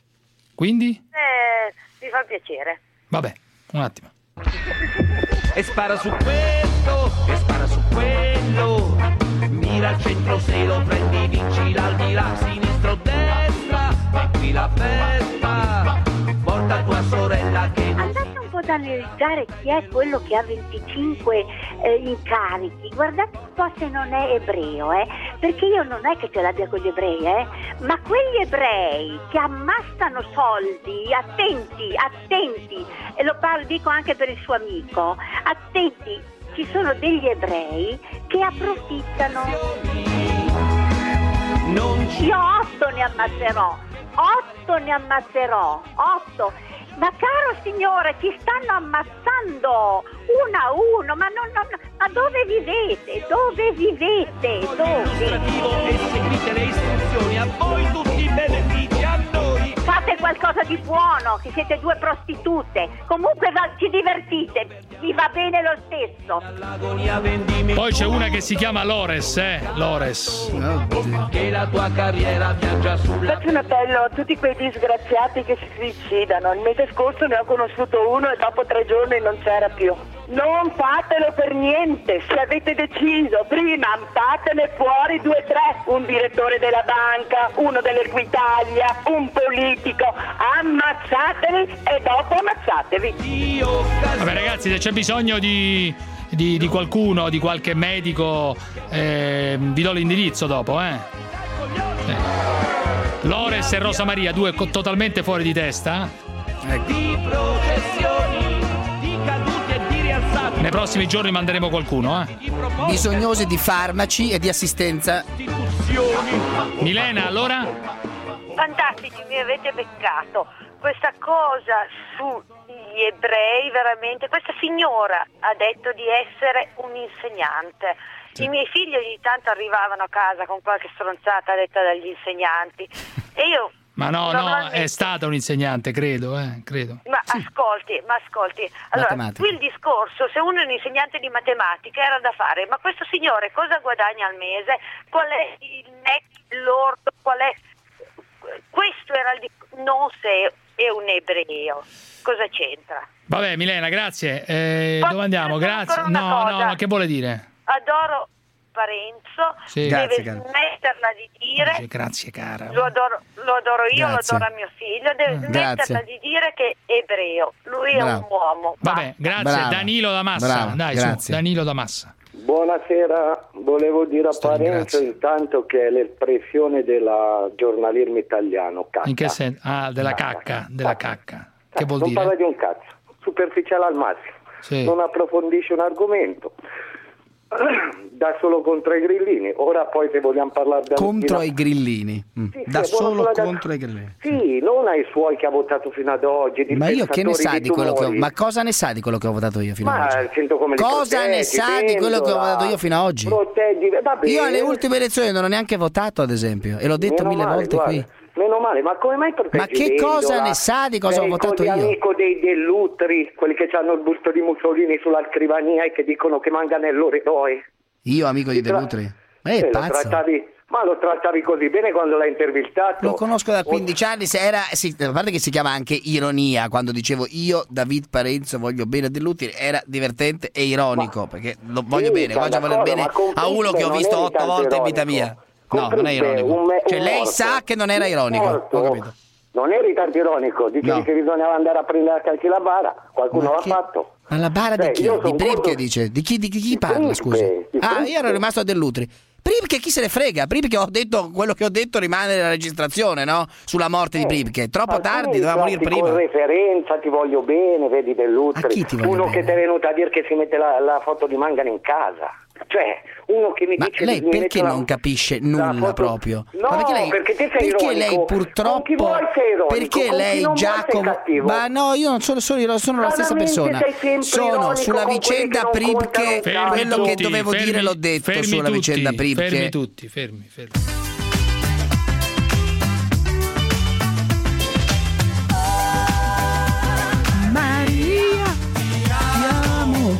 Mi fa piacere. Vabbè, un attimo. E spara su questo, e spara su quello. Mira al centro, se lo prendi vinci l'aldilà. Sinistra o destra, e qui la festa. Porta tua sorella che non andate un po' ad analizzare chi è quello che ha 25 incarichi. Guardate un po' se non è ebreo, perché io non è che ce l'abbia con gli ebrei, ma quegli ebrei che ammassano soldi, attenti, e dico anche per il suo amico, attenti, ci sono degli ebrei che approfittano. Io 8 ne ammazerò. Ma caro signore, ci stanno ammazzando uno a uno, ma dove vivete? Dove? E seguite le istruzioni, a voi tutti i benefici, a noi. Fate qualcosa di buono, che siete due prostitute. Comunque ci divertite, vi va bene lo stesso. Poi c'è una che si chiama Lores, Lores. Che la tua carriera viaggia sulla... Faccio un appello a tutti quei disgraziati che si suicidano. Il mese scorso ne ho conosciuto uno e dopo 3 giorni non c'era più. Non fatelo per niente, se avete deciso prima fatene fuori 2 o 3, un direttore della banca, uno dell'Equitalia, un politico, ammazzateli e dopo ammazzatevi. Vabbè ragazzi, se c'è bisogno di qualcuno, di qualche medico, vi do l'indirizzo dopo, Lores e Rosa Maria, 2 totalmente fuori di testa. Di processioni, di caduti e di rialzati. Nei prossimi giorni manderemo qualcuno, bisognosi di farmaci e di assistenza. Milena, allora? Fantastici, mi avete beccato. Questa cosa sugli ebrei, veramente, questa signora ha detto di essere un insegnante. I miei figli ogni tanto arrivavano a casa con qualche stronzata detta dagli insegnanti e io... Ma no, è stata un insegnante, credo. Ma ascolti. Allora, qui il discorso, se uno è un insegnante di matematica era da fare, ma questo signore cosa guadagna al mese? Qual è il net lordo? Qual è? Questo era il non se è un ebreo. Cosa c'entra? Vabbè, Milena, grazie. Dove andiamo? Grazie. No, che vuole dire? Adoro Parenzo, deve smetterla di dire. Grazie cara. Lo adoro io, lo adoro a mio figlio, deve smetterla di dire che è ebreo. Lui è un uomo. Vabbè, grazie. Brava. Danilo da Massa. Brava, dai, grazie. su, Danilo da Massa. Buonasera, volevo dire a Parenzo intanto che è l'espressione del giornalismo italiano, cacca. In che senso? Della cacca. Che vuol dire? Non parla di un cazzo, superficiale al massimo, non approfondisce un argomento. Da solo contro i grillini. Ora poi se vogliamo parlare contro i grillini. Sì, da solo contro i grillini. Sì, non ai suoi che ha votato fino ad oggi. Ma io che ne sa di quello che ho... Ma cosa ne sa di quello che ho votato io fino ad oggi? Sento come cosa ne sa di quello che ho votato io fino ad oggi? Io alle ultime elezioni non ho neanche votato, ad esempio, e l'ho detto mille volte qui. Meno male, ma come mai proteggi? Ma che cosa ne sa di cosa ho votato io? Amico dei Dell'Utri, quelli che hanno il busto di Mussolini sulla scrivania e che dicono che Mangano è il loro eroe. Io amico di Dell'Utri? Ma è pazzo. Ma lo trattavi così bene quando l'hai intervistato? Lo conosco da 15 anni, a parte che si chiama anche ironia, quando dicevo io, David Parenzo, voglio bene a Dell'Utri, era divertente e ironico, perché lo voglio bene, voglio voler bene a uno che ho visto 8 volte in vita mia. No, non è ironico. Cioè lei sa che non era ironico, ho capito. Non eri tanto ironico, dicevi che bisognava andare a prendere a calci la bara, qualcuno l'ha fatto. Ma la bara di chi? Di Pripke dice? Di chi parla, scusi? Io ero rimasto a Dell'Utri. Pripke chi se ne frega? Pripke ho detto quello che ho detto rimane nella registrazione, no? Sulla morte di Pripke. Troppo tardi, doveva morire prima. Con referenza, ti voglio bene, vedi Dell'Utri. A chi ti voglio uno bene? che ti è venuto a dire che si mette la foto di Mangano in casa. Cioè, uno che mi dice... Ma lei perché non capisce nulla proprio? No, ma perché te sei perché ironico. lei purtroppo... Con chi vuoi sei ironico, perché con lei chi non Giacomo... vuoi sei cattivo. Ma no, io non sono la stessa persona. Sono sulla vicenda Pripke, quello che dovevo dire l'ho detto sulla vicenda Pripke. Fermi tutti, fermi. Maria, ti amo.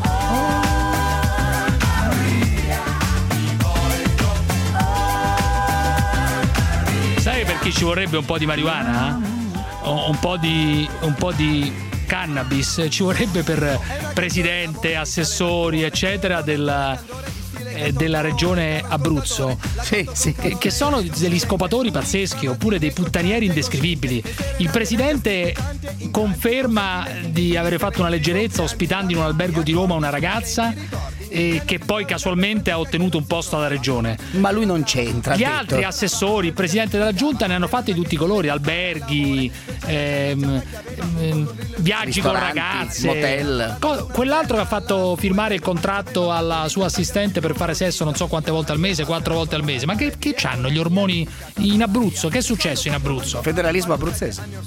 Sai perché ci vorrebbe un po' di marijuana? Un po' di cannabis ci vorrebbe per presidente, assessori, eccetera, della regione Abruzzo, che sono degli scopatori pazzeschi oppure dei puttanieri indescrivibili. Il presidente conferma di avere fatto una leggerezza ospitando in un albergo di Roma una ragazza che poi casualmente ha ottenuto un posto alla regione. Ma lui non c'entra. Gli altri assessori, il presidente della giunta ne hanno fatti di tutti i colori: alberghi, viaggi con ragazze, motel. Quell'altro che ha fatto firmare il contratto alla sua assistente per fare sesso non so quante volte al mese, 4 volte al mese. Ma che c'hanno gli ormoni in Abruzzo? Che è successo in Abruzzo? Federalismo abruzzese.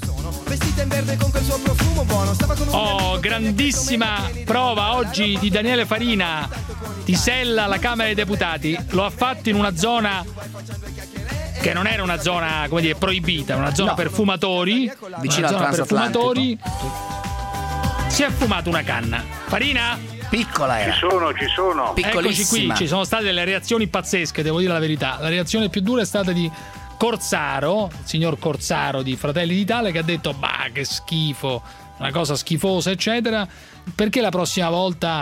Oh, grandissima prova oggi di Daniele Farina di Sella alla Camera dei Deputati. Lo ha fatto in una zona che non era una zona, come dire, proibita, una zona per fumatori, vicino al transatlantico. Si è fumato una canna. Farina? Piccola era. Ci sono. Eccoci qui, ci sono state delle reazioni pazzesche, devo dire la verità. La reazione più dura è stata di Corzaro, il signor Corzaro di Fratelli d'Italia, che ha detto bah, che schifo, una cosa schifosa, eccetera. Perché la prossima volta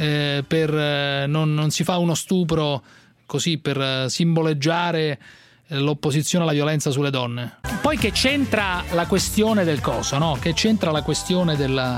non si fa uno stupro così per simboleggiare l'opposizione alla violenza sulle donne? Poi che c'entra la questione del coso, no? Che c'entra la questione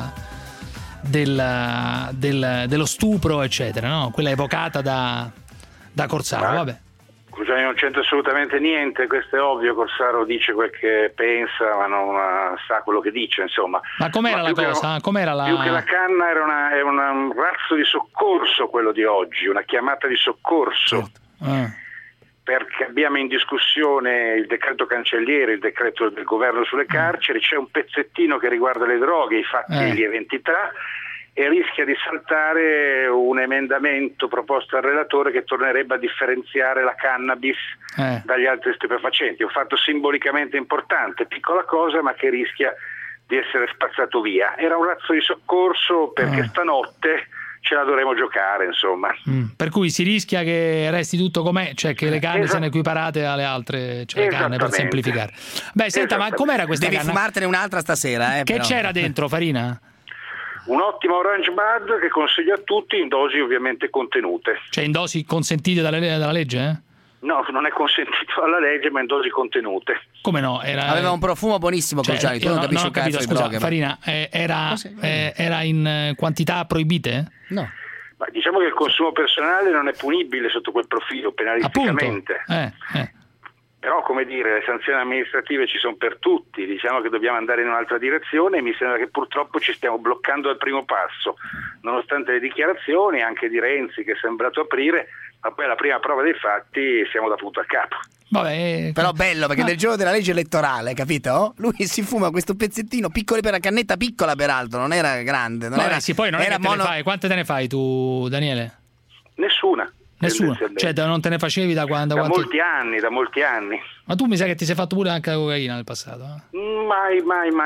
dello stupro, eccetera, no? Quella evocata da Corzaro, vabbè. Scusami, non c'entra assolutamente niente, questo è ovvio. Corsaro dice quel che pensa, ma non sa quello che dice, insomma. Ma com'era la cosa? Com'era la... Più che la canna era un razzo di soccorso quello di oggi, una chiamata di soccorso. Certo. Perché abbiamo in discussione il decreto cancelliere, il decreto del governo sulle carceri, c'è un pezzettino che riguarda le droghe, i fatti e gli eventi tra, e rischia di saltare un emendamento proposto dal relatore che tornerebbe a differenziare la cannabis dagli altri stupefacenti. Un fatto simbolicamente importante, piccola cosa, ma che rischia di essere spazzato via. Era un razzo di soccorso perché stanotte ce la dovremo giocare, insomma. Per cui si rischia che resti tutto com'è, cioè che le canne siano equiparate alle altre, cioè le canne, per semplificare. Beh, senta, ma com'era questa canna? Devi fumartene un'altra stasera, Che però. c'era dentro, Farina? Un'ottima Orange Bud che consiglio a tutti, in dosi ovviamente contenute. Cioè in dosi consentite dalla legge, No, non è consentito dalla legge, ma in dosi contenute. Come no? Aveva un profumo buonissimo, Cruciani, tu non capisci un cazzo di droghe. Farina, era in quantità proibite? No. Ma diciamo che il consumo personale non è punibile sotto quel profilo penalisticamente. Appunto. Però, come dire, le sanzioni amministrative ci sono per tutti, diciamo che dobbiamo andare in un'altra direzione e mi sembra che purtroppo ci stiamo bloccando al primo passo, nonostante le dichiarazioni anche di Renzi che è sembrato aprire, ma poi alla prima prova dei fatti siamo da punto a capo. Vabbè, però bello perché nel giorno della legge elettorale, capito? Lui si fuma questo pezzettino piccolo, per una cannetta piccola peraltro, non era grande, non era, sì, poi non era te ne fai. Quante te ne fai tu, Daniele? Nessuna. Cioè non te ne facevi da quando? Da molti anni. Ma tu mi sa che ti sei fatto pure anche la cocaina nel passato? Mai.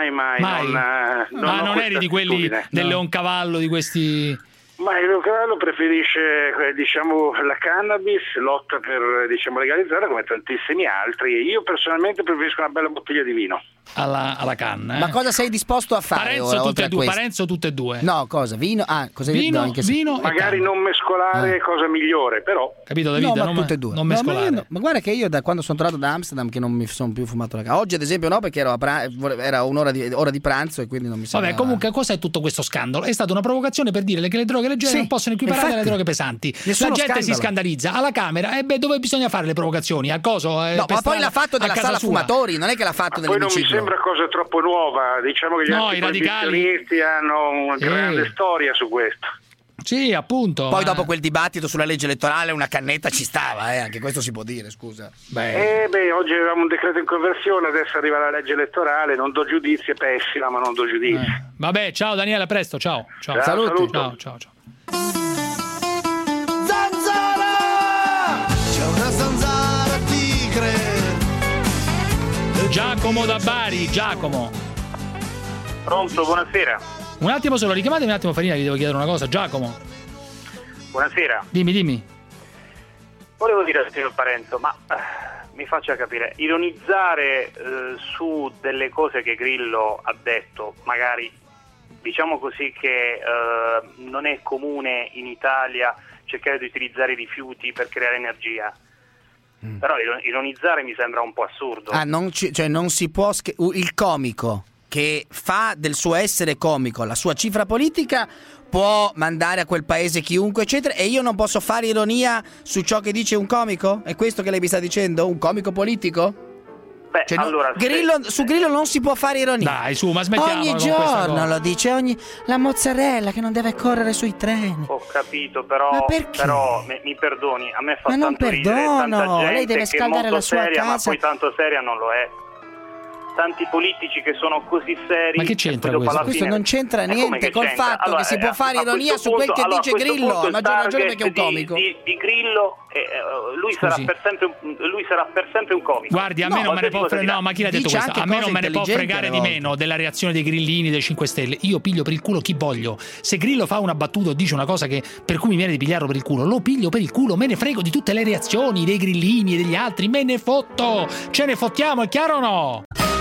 Non eri di quelli del Leoncavallo, di questi... Ma il Leoncavallo preferisce, diciamo, la cannabis, lotta per, diciamo, legalizzarla come tantissimi altri, e io personalmente preferisco una bella bottiglia di vino. Alla canna. Ma cosa sei disposto a fare? Parenzo tutte e due. No, cosa? Vino? cosa vino magari non mescolare, cosa migliore, però. Capito, Davide? No, ma tutte e due. Non mescolare. Ma guarda che io da quando sono tornato da Amsterdam che non mi sono più fumato la canna. Oggi ad esempio no, perché era ora di pranzo e quindi non mi sembra. Vabbè, comunque cos'è tutto questo scandalo? È stata una provocazione per dire che le droghe leggere non possono equiparare alle droghe pesanti. La gente si scandalizza alla Camera, e dove bisogna fare le provocazioni? A coso? No, ma poi l'ha fatto della sala fumatori, non è che l'ha fatto dell'emiciclo. Poi non mi sembra cosa troppo nuova, diciamo che gli antiproibizionisti hanno una grande storia su questo. Sì, appunto. Poi dopo quel dibattito sulla legge elettorale una cannetta ci stava, anche questo si può dire, scusa. Oggi avevamo un decreto in conversione, adesso arriva la legge elettorale, non do giudizi, è pessima, ma non do giudizi. Vabbè, ciao Daniele, a presto, ciao. Saluti. Ciao. Zanzara! C'è una zanzara tigre. Giacomo da Bari, Giacomo. Pronto, buonasera. Un attimo solo, richiamatemi un attimo Farina, vi devo chiedere una cosa. Giacomo. Buonasera. Dimmi. Volevo dire al signor Parenzo, ma mi faccia capire, ironizzare su delle cose che Grillo ha detto, magari diciamo così che non è comune in Italia cercare di utilizzare i rifiuti per creare energia. Però ironizzare mi sembra un po' assurdo. Non si può il comico che fa del suo essere comico la sua cifra politica può mandare a quel paese chiunque eccetera, e io non posso fare ironia su ciò che dice un comico? È questo che lei mi sta dicendo? Un comico politico? Allora, su Grillo non si può fare ironia. Dai, su, ma smettiamo. Ogni giorno lo dice, la mozzarella che non deve correre sui treni. Ho capito, però mi perdoni, a me fa ma tanto ridere tanta gente lei deve scaldare la sua seria, casa. ma poi tanto seria non lo è. Tanti politici che sono così seri. Ma che c'entra questo? Questo non c'entra niente col fatto che si può fare ironia su quel che dice Grillo. A maggior ragione perché è un comico. Di Grillo, lui sarà per sempre un comico. Guardi, a me non me ne può fregare. No, ma chi l'ha detto questo? A me non me ne può fregare di meno della reazione dei grillini, dei 5 Stelle. Io piglio per il culo chi voglio. Se Grillo fa una battuta o dice una cosa per cui mi viene di pigliarlo per il culo, lo piglio per il culo. Me ne frego di tutte le reazioni dei grillini e degli altri. Me ne fotto. Ce ne fottiamo, è chiaro o no?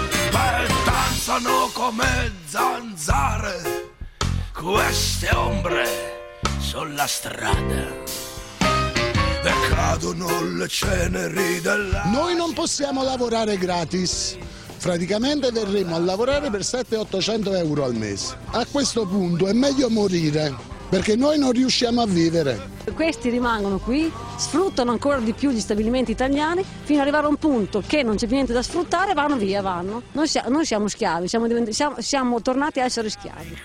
Danzano come zanzare queste ombre sulla strada e cadono le ceneri della... Noi non possiamo lavorare gratis. Praticamente verremo a lavorare per 700-800 euro al mese. A questo punto è meglio morire, perché noi non riusciamo a vivere. Questi rimangono qui, sfruttano ancora di più gli stabilimenti italiani fino ad arrivare a un punto che non c'è più niente da sfruttare, vanno via. Noi siamo schiavi, siamo tornati a essere schiavi.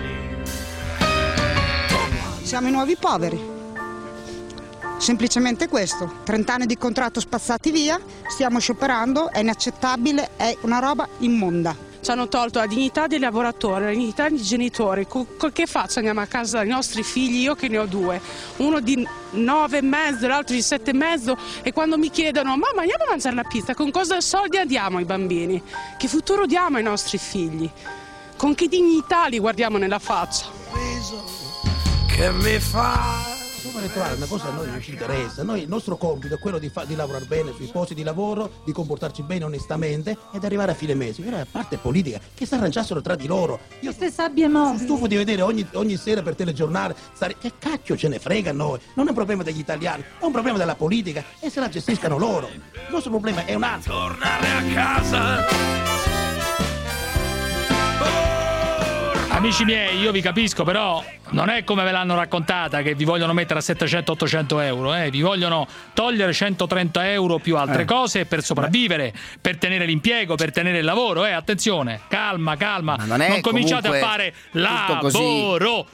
Siamo i nuovi poveri. Semplicemente questo. 30 anni di contratto spazzati via, stiamo scioperando, è inaccettabile, è una roba immonda. Ci hanno tolto la dignità dei lavoratori, la dignità dei genitori. Che faccia andiamo a casa dai nostri figli? Io che ne ho 2, uno di 9,5, l'altro di 7,5, e quando mi chiedono mamma andiamo a mangiare la pizza, con cosa soldi andiamo ai bambini? Che futuro diamo ai nostri figli? Con che dignità li guardiamo nella faccia? Che mi fa... Elettorale è una cosa che a noi non ci interessa. Il nostro compito è quello di lavorare bene sui posti di lavoro, di comportarci bene onestamente ed arrivare a fine mese. Però la parte politica che si arrangiassero tra di loro. Io sono stufo di vedere ogni sera per telegiornale che cacchio ce ne frega a noi. Non è un problema degli italiani, è un problema della politica e se la gestiscano loro. Il nostro problema è un altro. Tornare a casa. Amici miei, io vi capisco, però non è come ve l'hanno raccontata, che vi vogliono mettere a 700-800 euro, vi vogliono togliere 130 euro più altre cose per sopravvivere, per tenere l'impiego, per tenere il lavoro, attenzione, calma, non cominciate a fare lavoro,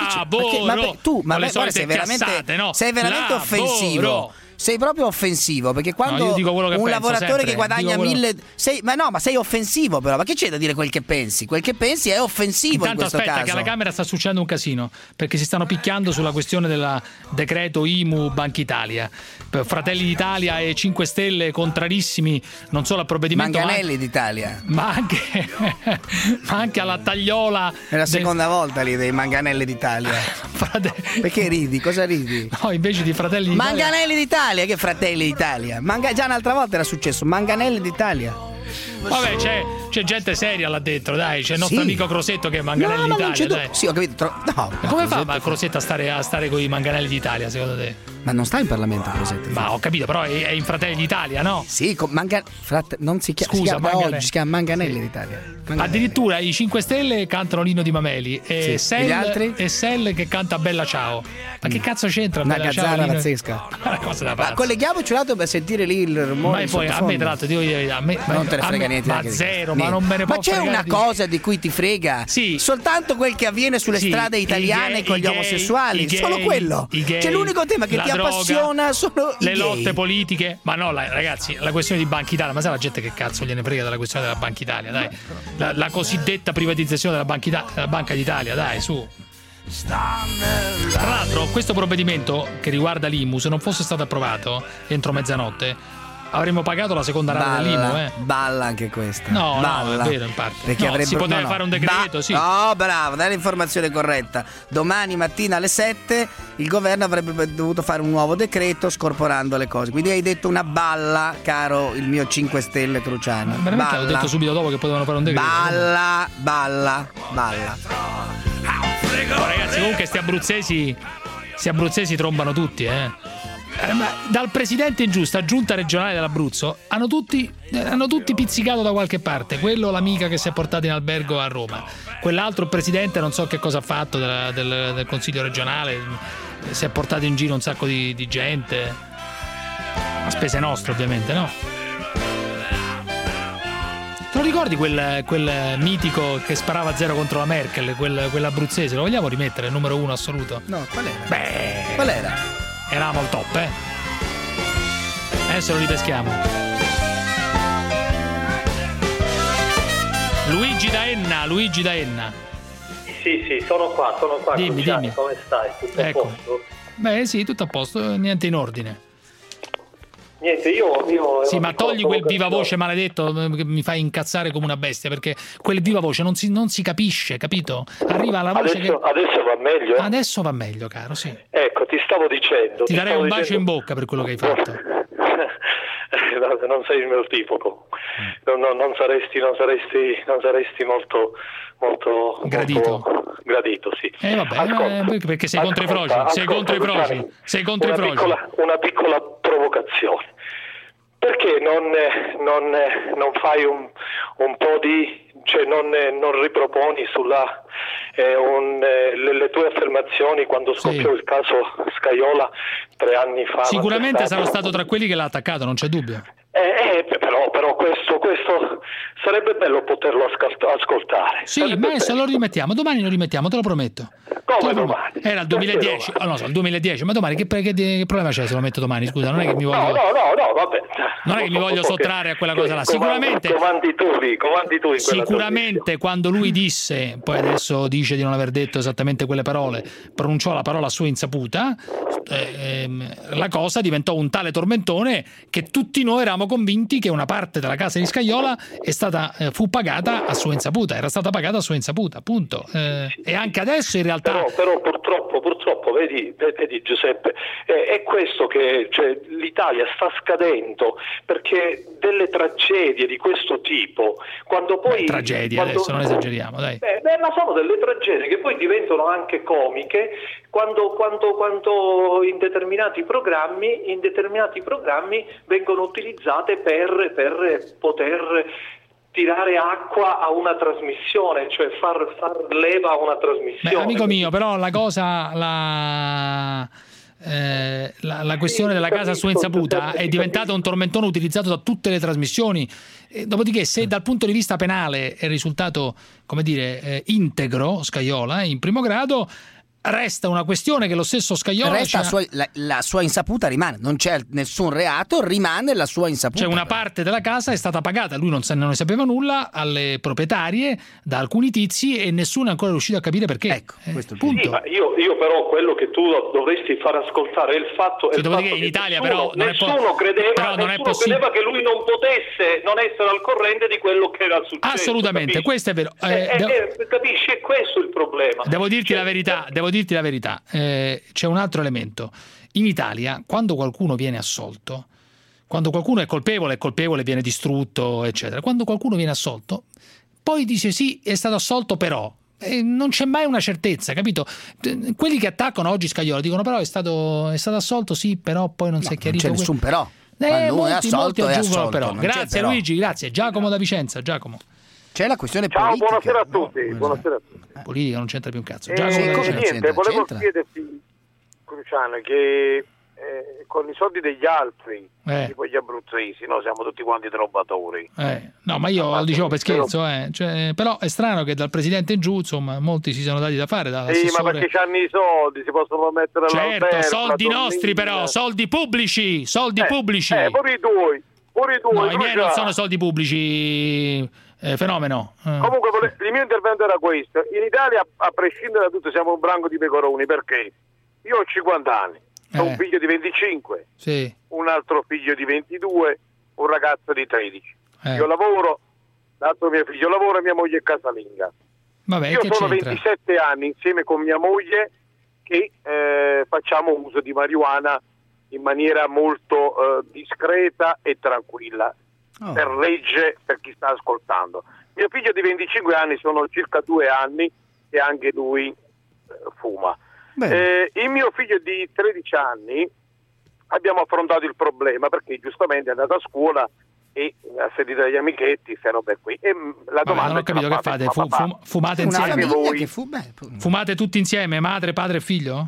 sei veramente offensivo. Sei proprio offensivo, perché quando un lavoratore che guadagna 1000 ma sei offensivo, però. Ma che c'è da dire quel che pensi? Quel che pensi è offensivo. Intanto in questo aspetta, caso. che alla Camera sta succedendo un casino, perché si stanno picchiando sulla questione del decreto IMU Banca Italia. Fratelli d'Italia e 5 Stelle contrarissimi non solo al provvedimento, Manganelli d'Italia, ma anche alla tagliola. È la seconda volta lì dei Manganelli d'Italia. Perché ridi? Cosa ridi? No, invece di Fratelli d'Italia. Manganelli d'Italia, che Fratelli d'Italia? Già un'altra volta era successo, Manganelli d'Italia. Vabbè, c'è gente seria là dentro, dai, c'è il nostro amico Crosetto che è Manganelli d'Italia, dai. Sì, ho capito. Come fa Crosetto a stare con i Manganelli d'Italia, secondo te? Ma non sta in Parlamento Crosetto. Ma ho capito, però è in Fratelli d'Italia, no? Sì, non si chiama oggi, si chiama Manganelli d'Italia. Addirittura i 5 Stelle cantano l'inno di Mameli e Sell che canta Bella Ciao. Ma che cazzo c'entra Bella Ciao? Una gazzara pazzesca. Una cosa da pazzo. Ma colleghiamoci un attimo per sentire lì il rumore. Ma poi a me, tra l'altro, non te ne frega niente. Ma zero, ma non me ne può fregare. Ma c'è una cosa di cui ti frega? Sì. Soltanto quel che avviene sulle strade italiane con gli omosessuali. Solo quello. C'è l'unico tema che ti appassiona sono le lotte politiche. Ma no, ragazzi, la questione di Banca Italia, ma sai la gente che cazzo gliene frega della questione della Banca Italia, dai. La cosiddetta privatizzazione della Banca d'Italia, dai, su. Tra l'altro, questo provvedimento che riguarda l'IMU, se non fosse stato approvato entro mezzanotte, avremmo pagato la seconda rata dell'IMU. Balla anche questa. No, è vero, in parte. Perché si poteva fare un decreto, sì. No, bravo, dai l'informazione corretta. Domani mattina alle 7 il governo avrebbe dovuto fare un nuovo decreto scorporando le cose. Quindi hai detto una balla, caro il mio 5 Stelle Cruciani. Veramente l'ho detto subito dopo che potevano fare un decreto. Balla. No, ragazzi, comunque sti abruzzesi trombano tutti, ma dal presidente ingiusto a giunta regionale dell'Abruzzo hanno tutti pizzicato da qualche parte. Quello l'amica che si è portata in albergo a Roma, quell'altro presidente non so che cosa ha fatto del consiglio regionale, si è portato in giro un sacco di gente a spese nostre, ovviamente, no? Te lo ricordi quel mitico che sparava a 0 contro la Merkel, quell'abruzzese? Lo vogliamo rimettere, il numero 1 assoluto? No, qual era? Qual era? Eravamo al top, Adesso lo ripeschiamo. Luigi da Enna. Sì, sono qua. Dimmi. Come stai? Tutto a posto? Beh, sì, tutto a posto, niente in ordine. Niente, io sì, ma togli quel viva voce maledetto che mi fai incazzare come una bestia, perché quel viva voce non si capisce, capito? Arriva la voce adesso va meglio, Adesso va meglio, caro, sì. Ecco, ti stavo dicendo. Ti darei un bacio in bocca per quello che hai fatto. Non sei il mio tipo, non saresti molto gradito, sì. Vabbè, perché sei contro i froci. Una piccola provocazione. Perché non fai un po' di, cioè non riproponi sulla le tue affermazioni quando scoppiò il caso Scajola 3 anni fa? Sicuramente sarò stato tra quelli che l'ha attaccato, non c'è dubbio. Però questo sarebbe bello poterlo ascoltare. Sì, ma adesso lo rimettiamo, domani lo rimettiamo, te lo prometto. Come domani? Era il 2010, il 2010, ma domani che problema c'è se lo metto domani? Scusa, non è che mi voglio No, vabbè. Non è che mi voglio sottrarre a quella cosa là. Sicuramente comandi tu in sicuramente quando lui disse, poi adesso dice di non aver detto esattamente quelle parole, pronunciò la parola a sua insaputa, la cosa diventò un tale tormentone che tutti noi eravamo convinti che una parte della casa di Scajola fu pagata a sua insaputa, era stata pagata a sua insaputa, appunto. E anche adesso in realtà però purtroppo vedi Giuseppe, è questo che, cioè, l'Italia sta scadendo perché delle tragedie di questo tipo, quando poi adesso non esageriamo, dai. Ma sono delle tragedie che poi diventano anche comiche quando in determinati programmi vengono utilizzate per poter tirare acqua a una trasmissione, cioè far leva a una trasmissione. Beh, amico mio, però la cosa, la questione della casa sua insaputa è diventata un tormentone utilizzato da tutte le trasmissioni. Dopodiché, se dal punto di vista penale è risultato, come dire, integro Scajola in primo grado, resta una questione che lo stesso Scajola... la sua insaputa rimane, non c'è nessun reato, rimane la sua insaputa. Cioè una parte della casa è stata pagata, lui non ne sapeva nulla, alle proprietarie da alcuni tizi e nessuno è ancora riuscito a capire perché. Ecco, questo è il punto. Sì, ma io però quello che tu dovresti far ascoltare è il fatto, che in Italia nessuno credeva che lui non potesse non essere al corrente di quello che era successo. Assolutamente, capisci? questo è vero. Capisci? È questo il problema. Devo dirti la verità, c'è un altro elemento. In Italia, quando qualcuno viene assolto, quando qualcuno è colpevole, viene distrutto, eccetera, quando qualcuno viene assolto, poi dice sì, è stato assolto però, non c'è mai una certezza, capito? Quelli che attaccano oggi Scajola dicono però è stato assolto, sì, però poi non si è chiarito. Non c'è nessun però. Molti è aggiungono assolto, però. Grazie Luigi, grazie. Giacomo da Vicenza, Giacomo. C'è la questione Ciao, politica. buonasera a tutti. Buonasera a tutti. Politica non c'entra più un cazzo. Niente, volevo chiederti, Cruciano, che con i soldi degli altri, tipo gli abruzzesi, no, siamo tutti quanti trovatori. No, ma io lo dicevo per scherzo, cioè, però è strano che dal presidente in giù, insomma, molti si sono dati da fare. Sì, ma perché hanno i soldi, si possono mettere certo, soldi nostri però, soldi pubblici, pubblici. Pure i tuoi. No, i miei non sono soldi pubblici, fenomeno. Comunque il mio intervento era questo: in Italia, a prescindere da tutto, siamo un branco di pecoroni, perché io ho 50 anni, ho un figlio di 25, un altro figlio di 22, un ragazzo di 13. Io lavoro, l'altro mio figlio lavora e mia moglie è casalinga. Vabbè, io sono 27 anni insieme con mia moglie che facciamo uso di marijuana in maniera molto discreta e tranquilla, per legge, per chi sta ascoltando. Mio figlio di 25 anni, sono circa 2 anni che anche lui fuma. Il mio figlio di 13 anni abbiamo affrontato il problema perché giustamente è andato a scuola e ha sentito dagli amichetti queste robe qui, e la domanda non ho capito che fate, fumate insieme? Fumate tutti insieme, madre, padre e figlio?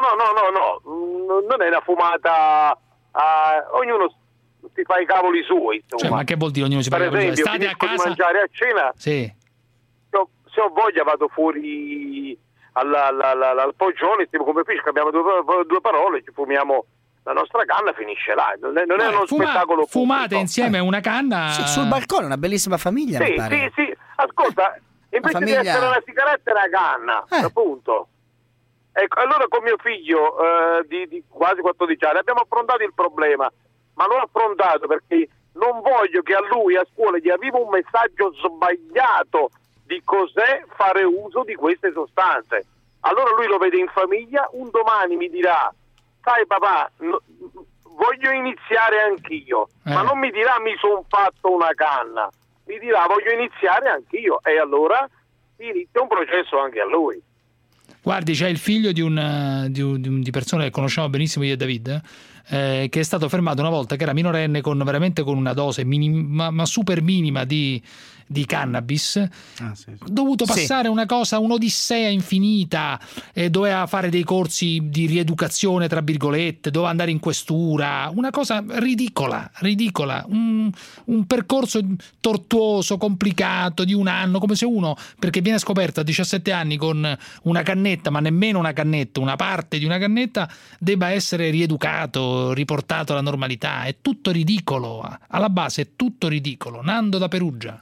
No, non è una fumata, ognuno si fa i cavoli suoi, insomma. Cioè, ma che vuol dire ognuno si fa i cavoli suoi? State a casa di mangiare a cena, sì. Se ho voglia vado fuori al poggione, tipo come fish, cambiamo due parole, ci fumiamo la nostra canna, finisce là. Non è uno spettacolo fumate pubblico. Insieme una canna sul balcone, una bellissima famiglia. Sì, ascolta, invece di essere una sigaretta è una canna, appunto. Ecco, allora con mio figlio di quasi 14 anni abbiamo affrontato il problema, ma l'ho affrontato perché non voglio che a lui a scuola gli arrivi un messaggio sbagliato di cos'è fare uso di queste sostanze. Allora lui lo vede in famiglia, un domani mi dirà: sai papà, voglio iniziare anch'io, ma non mi dirà mi son fatto una canna, mi dirà voglio iniziare anch'io, e allora inizia un processo anche a lui. Guardi, c'è il figlio di persone che conosciamo benissimo io e David, che è stato fermato una volta che era minorenne veramente con una dose minima, ma super minima di cannabis, dovuto passare un'odissea infinita, doveva fare dei corsi di rieducazione tra virgolette, doveva andare in questura, una cosa ridicola, un percorso tortuoso, complicato, di un anno, come se uno, perché viene scoperto a 17 anni con una cannetta, ma nemmeno una cannetta, una parte di una cannetta, debba essere rieducato, riportato alla normalità. È tutto ridicolo, alla base è tutto ridicolo. Nando da Perugia.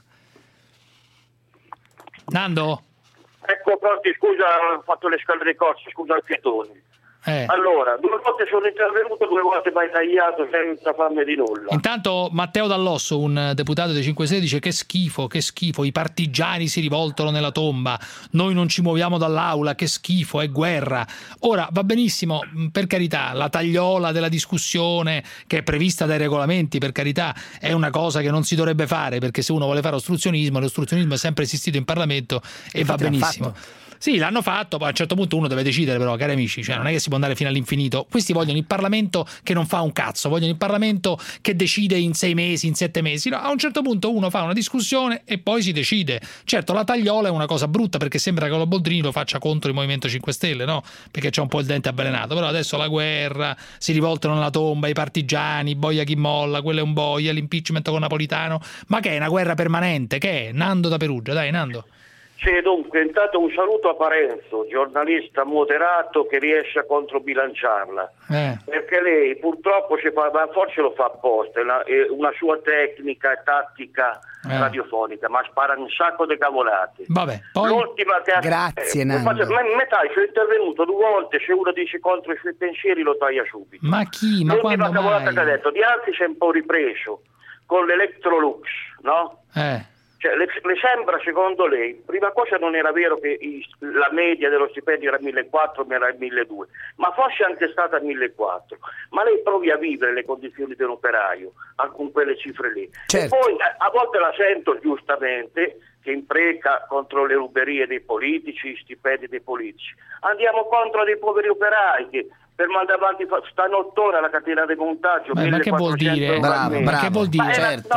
Nando? Ecco, pronti, scusa, ho fatto le scale dei corsi, scusa il pietone. Allora, 2 volte sono intervenuto, 2 volte mai tagliato senza farmi di nulla. Intanto Matteo Dall'Osso, un deputato dei 5 Stelle, dice che schifo, i partigiani si rivoltano nella tomba, noi non ci muoviamo dall'aula, che schifo, è guerra. Ora, va benissimo, per carità, la tagliola della discussione che è prevista dai regolamenti, per carità, è una cosa che non si dovrebbe fare, perché se uno vuole fare l'ostruzionismo è sempre esistito in Parlamento e va benissimo. Sì, l'hanno fatto, poi a un certo punto uno deve decidere però, cari amici, cioè non è che si può andare fino all'infinito. Questi vogliono il Parlamento che non fa un cazzo, vogliono il Parlamento che decide in 6 mesi, in 7 mesi. No, a un certo punto uno fa una discussione e poi si decide. Certo, la tagliola è una cosa brutta perché sembra che lo Boldrini lo faccia contro il Movimento 5 Stelle, no? Perché c'è un po' il dente avvelenato, però adesso la guerra, si rivoltano nella tomba, i partigiani, boia chi molla, quello è un boia, l'impeachment con Napolitano. Ma che è una guerra permanente? Che è? Nando da Perugia, dai Nando. Sì, dunque, intanto un saluto a Parenzo, giornalista moderato che riesce a controbilanciarla, perché lei purtroppo ma forse lo fa apposta, è una sua tecnica e tattica radiofonica, ma spara un sacco di cavolate. Vabbè, poi... L'ultima che Grazie, Nando. Metà ci è intervenuto 2 volte, se uno dice contro i suoi pensieri lo taglia subito. Ma chi? Ma l'ultima quando cavolata mai? che ha detto, di altri si è un po' ripreso con l'Electrolux, no? Cioè, le sembra, secondo lei, prima cosa non era vero che la media dello stipendio era 1.400 ma era 1.200, ma fosse anche stata 1.400, ma lei provi a vivere le condizioni dell'operaio con quelle cifre lì. Certo. E poi a volte la sento giustamente che impreca contro le ruberie dei politici, i stipendi dei politici. Andiamo contro dei poveri operai che per mandare avanti stanno 8 ore alla catena di montaggio. Ma che vuol dire? Bravo. Ma che vuol dire? Certo.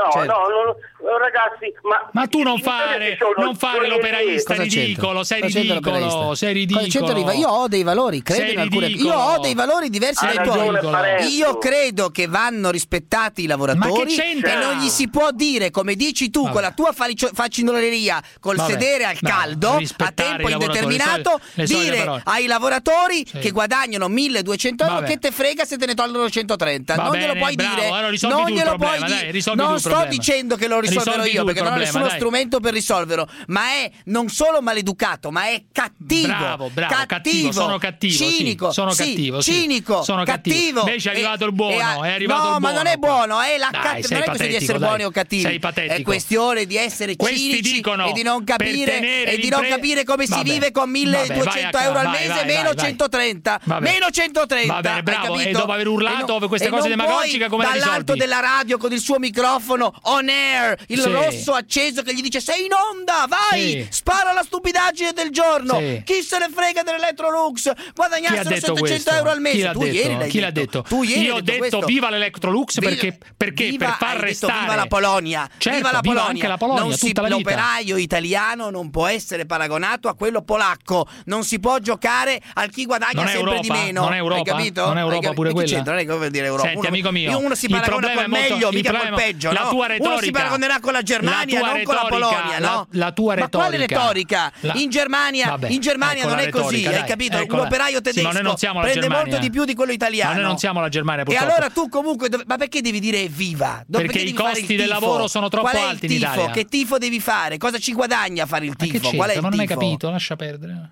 No, ragazzi, ma tu non fare l'operaista, ridicolo, sei ridicolo. Io ho dei valori, credo in alcune. Io ho dei valori diversi dai tuoi. Io credo che vanno rispettati i lavoratori e non gli si può dire, come dici tu, con la tua faciloneria, col sedere al caldo a tempo indeterminato, dire ai lavoratori che guadagnano 1.200 euro che te frega se te ne tolgono 130. Non glielo puoi dire. Non glielo puoi dire. Non sto dicendo che lo risolverò io, perché non ho nessuno strumento per risolverlo, ma è non solo maleducato, ma è cattivo. Bravo, cattivo, sono cattivo, cinico, cinico, sono cattivo. Invece è arrivato il buono, è arrivato il buono. No, ma non è buono, è la non è questione di essere buoni o cattivi. Sei patetico. È questione di essere cinici e di non capire come si vive con 1.200 euro al mese meno 130. Meno 130. Va bene, bravo. E dopo aver urlato queste cose demagogiche, come le risolvi? Dall'alto della radio con il suo microfono on air, il rosso acceso che gli dice sei in onda, vai, spara la stupidaggine del giorno. Chi se ne frega dell'Electrolux? Guadagnassero 700 euro al mese. Chi l'ha detto? Io ho detto viva l'Electrolux perché per far restare. Viva la Polonia. Certo, viva la Polonia. Anche la Polonia, tutta la vita. L'operaio italiano non può essere paragonato a quello polacco. Non si può giocare al chi guadagna sempre di meno. Non è Europa? Hai capito? Non è Europa pure quella? Non è come dire Europa. Senti, amico mio, uno si paragona col meglio, mica col peggio, la no? tua retorica, uno si paragonerà con la Germania, non con la Polonia, no? La tua retorica. Ma quale retorica? In Germania non è così, hai capito? Un operaio tedesco prende molto di più di quello italiano. Ma noi non siamo la Germania, purtroppo. E allora tu comunque, ma perché devi dire evviva? Perché i costi del lavoro sono troppo alti in Italia. Che tifo devi fare? Cosa ci guadagna a fare il tifo? Qual è il tifo? Non hai capito, lascia perdere.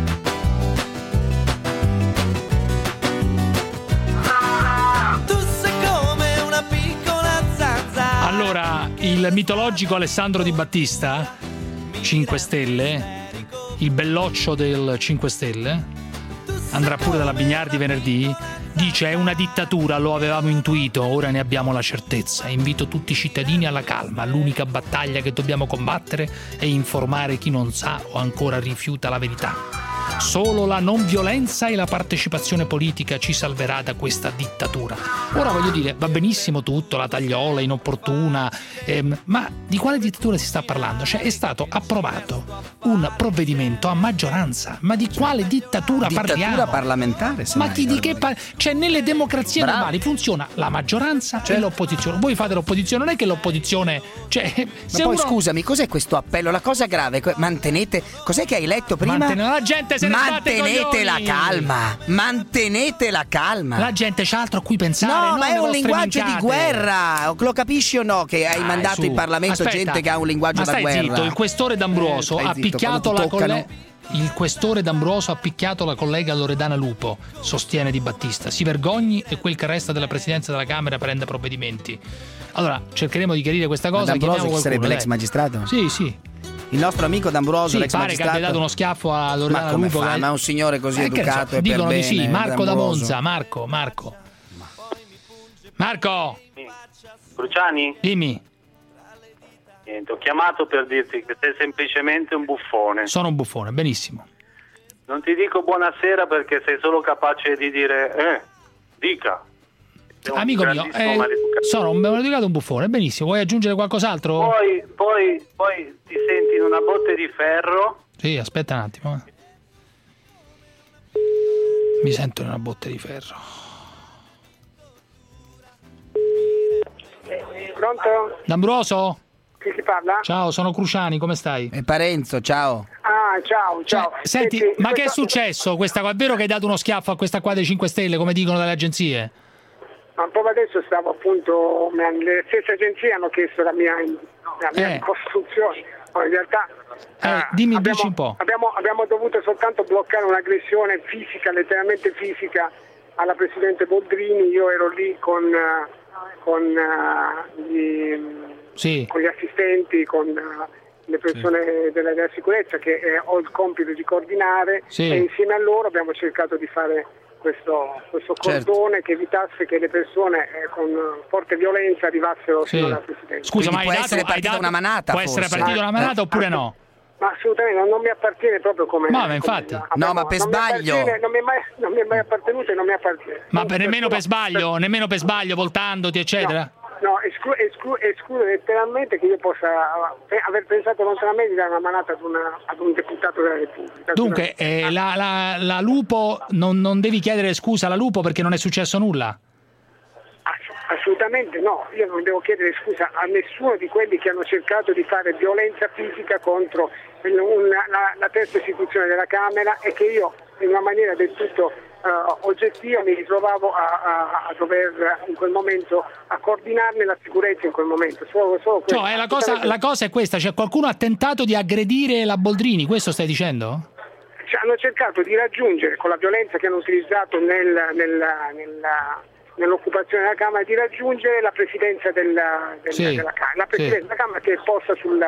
Allora, il mitologico Alessandro Di Battista, 5 Stelle, il belloccio del 5 Stelle, andrà pure dalla Bignardi venerdì, dice è una dittatura, lo avevamo intuito, ora ne abbiamo la certezza. Invito tutti i cittadini alla calma, l'unica battaglia che dobbiamo combattere è informare chi non sa o ancora rifiuta la verità. Solo la non violenza e la partecipazione politica ci salverà da questa dittatura. Ora voglio dire, va benissimo tutto, la tagliola inopportuna, ma di quale dittatura si sta parlando? Cioè è stato approvato un provvedimento a maggioranza, ma di quale dittatura parliamo? Dittatura parlamentare? Ma chi di che cioè nelle democrazie normali funziona la maggioranza e l'opposizione. Voi fate l'opposizione, non è che l'opposizione, cioè ma poi scusami, cos'è questo appello? La cosa grave, mantenete, cos'è che hai letto prima? La gente se mantenete la calma, mantenete la calma. La gente c'ha altro a cui pensare. No, ma è un linguaggio di guerra. Lo capisci o no? Che hai mandato in Parlamento gente che ha un linguaggio da guerra. Zitto, il questore D'Ambroso ha picchiato la collega. Il questore D'Ambroso ha picchiato la collega Loredana Lupo, sostiene Di Battista. Si vergogni e quel che resta della presidenza della Camera prenda provvedimenti. Allora, cercheremo di chiarire questa cosa. D'Ambroso che sarebbe l'ex magistrato? Sì. Il nostro amico D'Ambroso, l'ex pare magistrato. che abbia dato uno schiaffo a Loredana Lupo. Ma è un signore così educato e dicono per di bene, sì. Marco D'Ambroso. da Monza, Marco. Cruciani? Dimmi. Niente, ho chiamato per dirti che sei semplicemente un buffone. Sono un buffone, benissimo. Non ti dico buonasera perché sei solo capace di dire dica. Amico mio, sono un maleducato, un buffone, benissimo. Vuoi aggiungere qualcos'altro? Poi ti senti in una botte di ferro. Sì, aspetta un attimo. Mi sento in una botte di ferro. Pronto? D'Ambroso? Chi parla? Ciao, sono Cruciani, come stai? E Parenzo, ciao. Ah, ciao. Senti, ma che è successo questa qua? È vero che hai dato uno schiaffo a questa qua dei 5 Stelle, come dicono dalle agenzie? Ma proprio adesso stavo appunto, le stesse agenzie hanno chiesto la mia ricostruzione. In realtà dici un po'. Abbiamo dovuto soltanto bloccare un'aggressione fisica, letteralmente fisica, alla Presidente Boldrini. Io ero lì con gli assistenti, con le persone della sicurezza che ho il compito di coordinare, e insieme a loro abbiamo cercato di fare questo cordone che evitasse che le persone con forte violenza arrivassero fino alla Presidenza. Scusa, ma può essere partita una manata? Può essere partita una manata oppure no? Ma assolutamente non mi appartiene proprio come... Ma infatti. No, ma per sbaglio. Non mi è mai appartenuto e non mi appartiene. Ma nemmeno per sbaglio, voltandoti, eccetera? No, escludo letteralmente che io possa aver pensato lontanamente di dare una manata ad un deputato della Repubblica. Dunque, la Lupo, non devi chiedere scusa alla Lupo perché non è successo nulla? Assolutamente no, io non devo chiedere scusa a nessuno di quelli che hanno cercato di fare violenza fisica contro la terza istituzione della Camera, e che io in una maniera del tutto oggettiva mi ritrovavo a dover in quel momento a coordinarne la sicurezza in quel momento. Solo la cosa è questa, cioè qualcuno ha tentato di aggredire la Boldrini, questo stai dicendo? Hanno cercato di raggiungere, con la violenza che hanno utilizzato nell'occupazione della Camera, di raggiungere la presidenza della Camera, la presidenza della Camera che è posta sul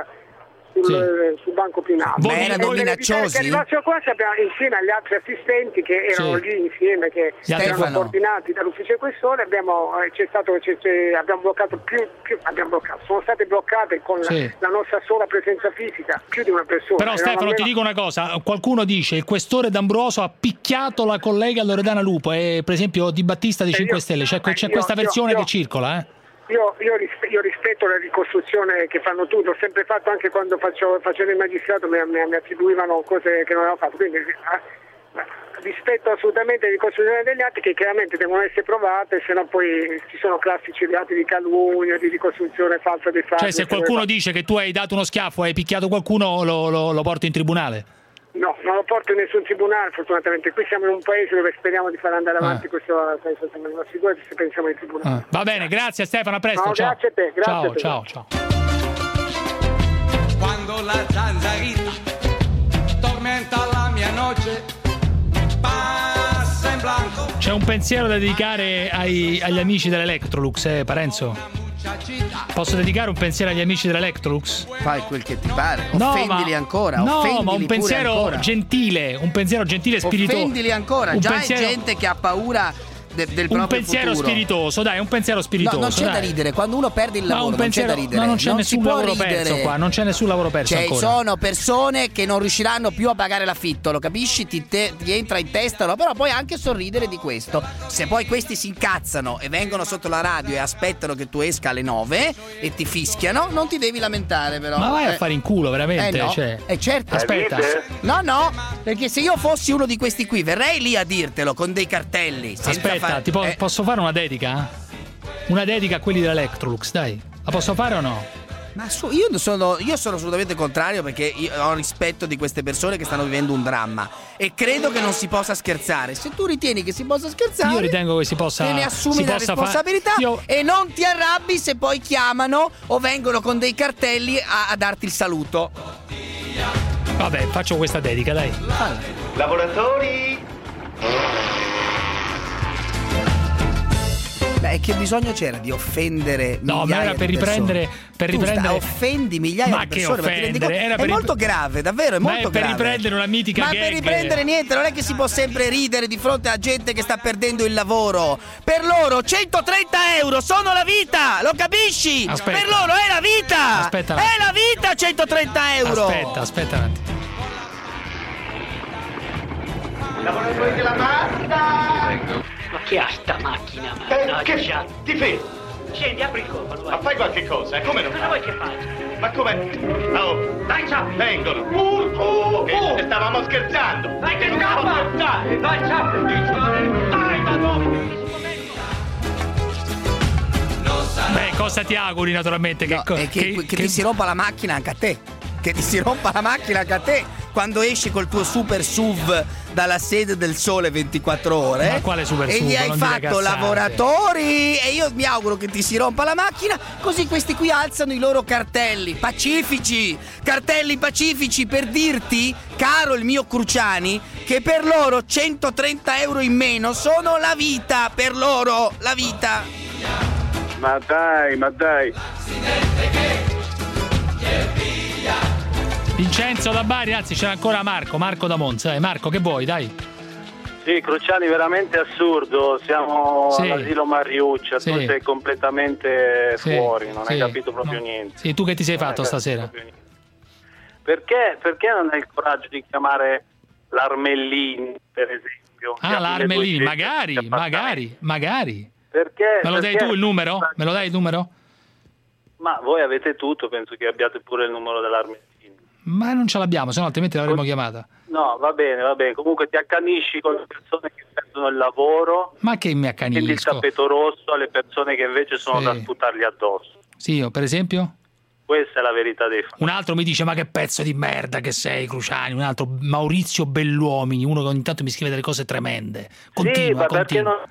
banco più in alto. Ma erano minacciosi? Che arrivassero qua insieme agli altri assistenti che erano lì insieme, che erano coordinati dall'ufficio del questore, abbiamo bloccato sono state bloccate con la nostra sola presenza fisica più di una persona. Però Stefano, ti dico una cosa, qualcuno dice il questore D'Ambroso ha picchiato la collega Loredana Lupo, per esempio Di Battista di 5 Stelle, c'è questa versione che circola, Io rispetto la ricostruzione che fanno tutti, l'ho sempre fatto anche quando facevo il magistrato, mi attribuivano cose che non avevo fatto, quindi rispetto assolutamente la ricostruzione degli atti che chiaramente devono essere provate, se no poi ci sono classici reati di calunnia, di ricostruzione falsa dei fatti. Cioè se qualcuno dice che tu hai dato uno schiaffo, hai picchiato qualcuno, lo porti in tribunale? No, non lo porto in nessun tribunale, fortunatamente. Qui siamo in un paese dove speriamo di far andare avanti questo, penso siamo sicuri se pensiamo ai tribunali. Va bene, grazie Stefano, a presto. No, ciao. Grazie a te, grazie a te. Ciao. Quando la zanzarita tormenta la mia noce, passa in blanco. C'è un pensiero da dedicare agli amici dell'Electrolux, Parenzo? Posso dedicare un pensiero agli amici dell'Electrolux? Fai quel che ti pare, offendili ancora. No, offendili ma un pensiero gentile, spiritoso. Offendili ancora, è gente che ha paura del proprio un pensiero futuro. Spiritoso, dai, un pensiero spiritoso. No, non c'è da ridere, quando uno perde il lavoro non c'è da ridere. No, non c'è nessun lavoro perso qua, non c'è nessun lavoro perso ancora. Ci sono persone che non riusciranno più a pagare l'affitto, lo capisci? Ti entra in testa, no? Però puoi anche sorridere di questo. Se poi questi si incazzano e vengono sotto la radio e aspettano che tu esca alle 9 e ti fischiano, non ti devi lamentare però. Ma vai a fare in culo, veramente? No. Cioè. Certo. Aspetta. No, perché se io fossi uno di questi qui verrei lì a dirtelo con dei cartelli. Aspetta, posso fare una dedica? Una dedica a quelli dell'Electrolux, dai. La posso fare o no? Ma io sono assolutamente contrario, perché io ho rispetto di queste persone che stanno vivendo un dramma e credo che non si possa scherzare. Se tu ritieni che si possa scherzare, io ritengo che si possa. Te ne assumi la responsabilità e non ti arrabbi se poi chiamano o vengono con dei cartelli a darti il saluto. Vabbè, faccio questa dedica, dai. Lavoratori. Beh, che bisogno c'era di offendere migliaia ma era per di persone? riprendere. Offendi migliaia ma di persone. Ma che offendere? È molto grave, davvero, è molto grave. Per riprendere una mitica gag. Ma per riprendere niente, non è che si può sempre ridere di fronte a gente che sta perdendo il lavoro. Per loro 130 euro sono la vita, lo capisci? Aspetta. Per loro è la vita. Aspetta. È la vita 130 euro. Aspetta un attimo. Lavoratori della macchina! Ma che ha sta macchina? Che ti fermi? Scendi, apri il cofano, vai. Ma fai qualche cosa, come non? Cosa vuoi che faccia? Ma come? Oh! Dai, ciappi! Vengono! Che stavamo scherzando! Vai che scappa! Dai, ciappi! Dai, da dove? Beh, cosa ti auguri naturalmente? Che ti si rompa la macchina anche a te. Che ti si rompa la macchina anche a te quando esci col tuo super SUV dalla sede del Sole 24 ore. Ma quale super e SUV? Gli hai fatto lavoratori e io mi auguro che ti si rompa la macchina, così questi qui alzano i loro cartelli pacifici per dirti, caro il mio Cruciani, che per loro 130 euro in meno sono la vita, per loro la vita. Ma dai. Vincenzo da Bari, anzi c'è ancora Marco da Monza. Marco, che vuoi, dai? Sì, Cruciani, veramente assurdo. Siamo all'asilo Mariuccia, tu sei completamente fuori, non hai capito proprio niente. Sì, tu che ti sei fatto stasera? Perché non hai il coraggio di chiamare l'Armellini, per esempio? L'Armellini, magari. Perché? Me lo dai tu il numero? Me lo dai il numero? Ma voi avete tutto, penso che abbiate pure il numero dell'Armellini. Ma non ce l'abbiamo, se no altrimenti l'avremmo chiamata. No, va bene. Comunque ti accanisci con le persone che perdono il lavoro. Ma che mi accanisco? Quindi il tappeto rosso alle persone che invece sono da sputargli addosso. Sì, io per esempio? Questa è la verità dei fatti. Un altro mi dice: ma che pezzo di merda che sei, Cruciani. Un altro, Maurizio Belluomini, uno che ogni tanto mi scrive delle cose tremende. Continua. Perché non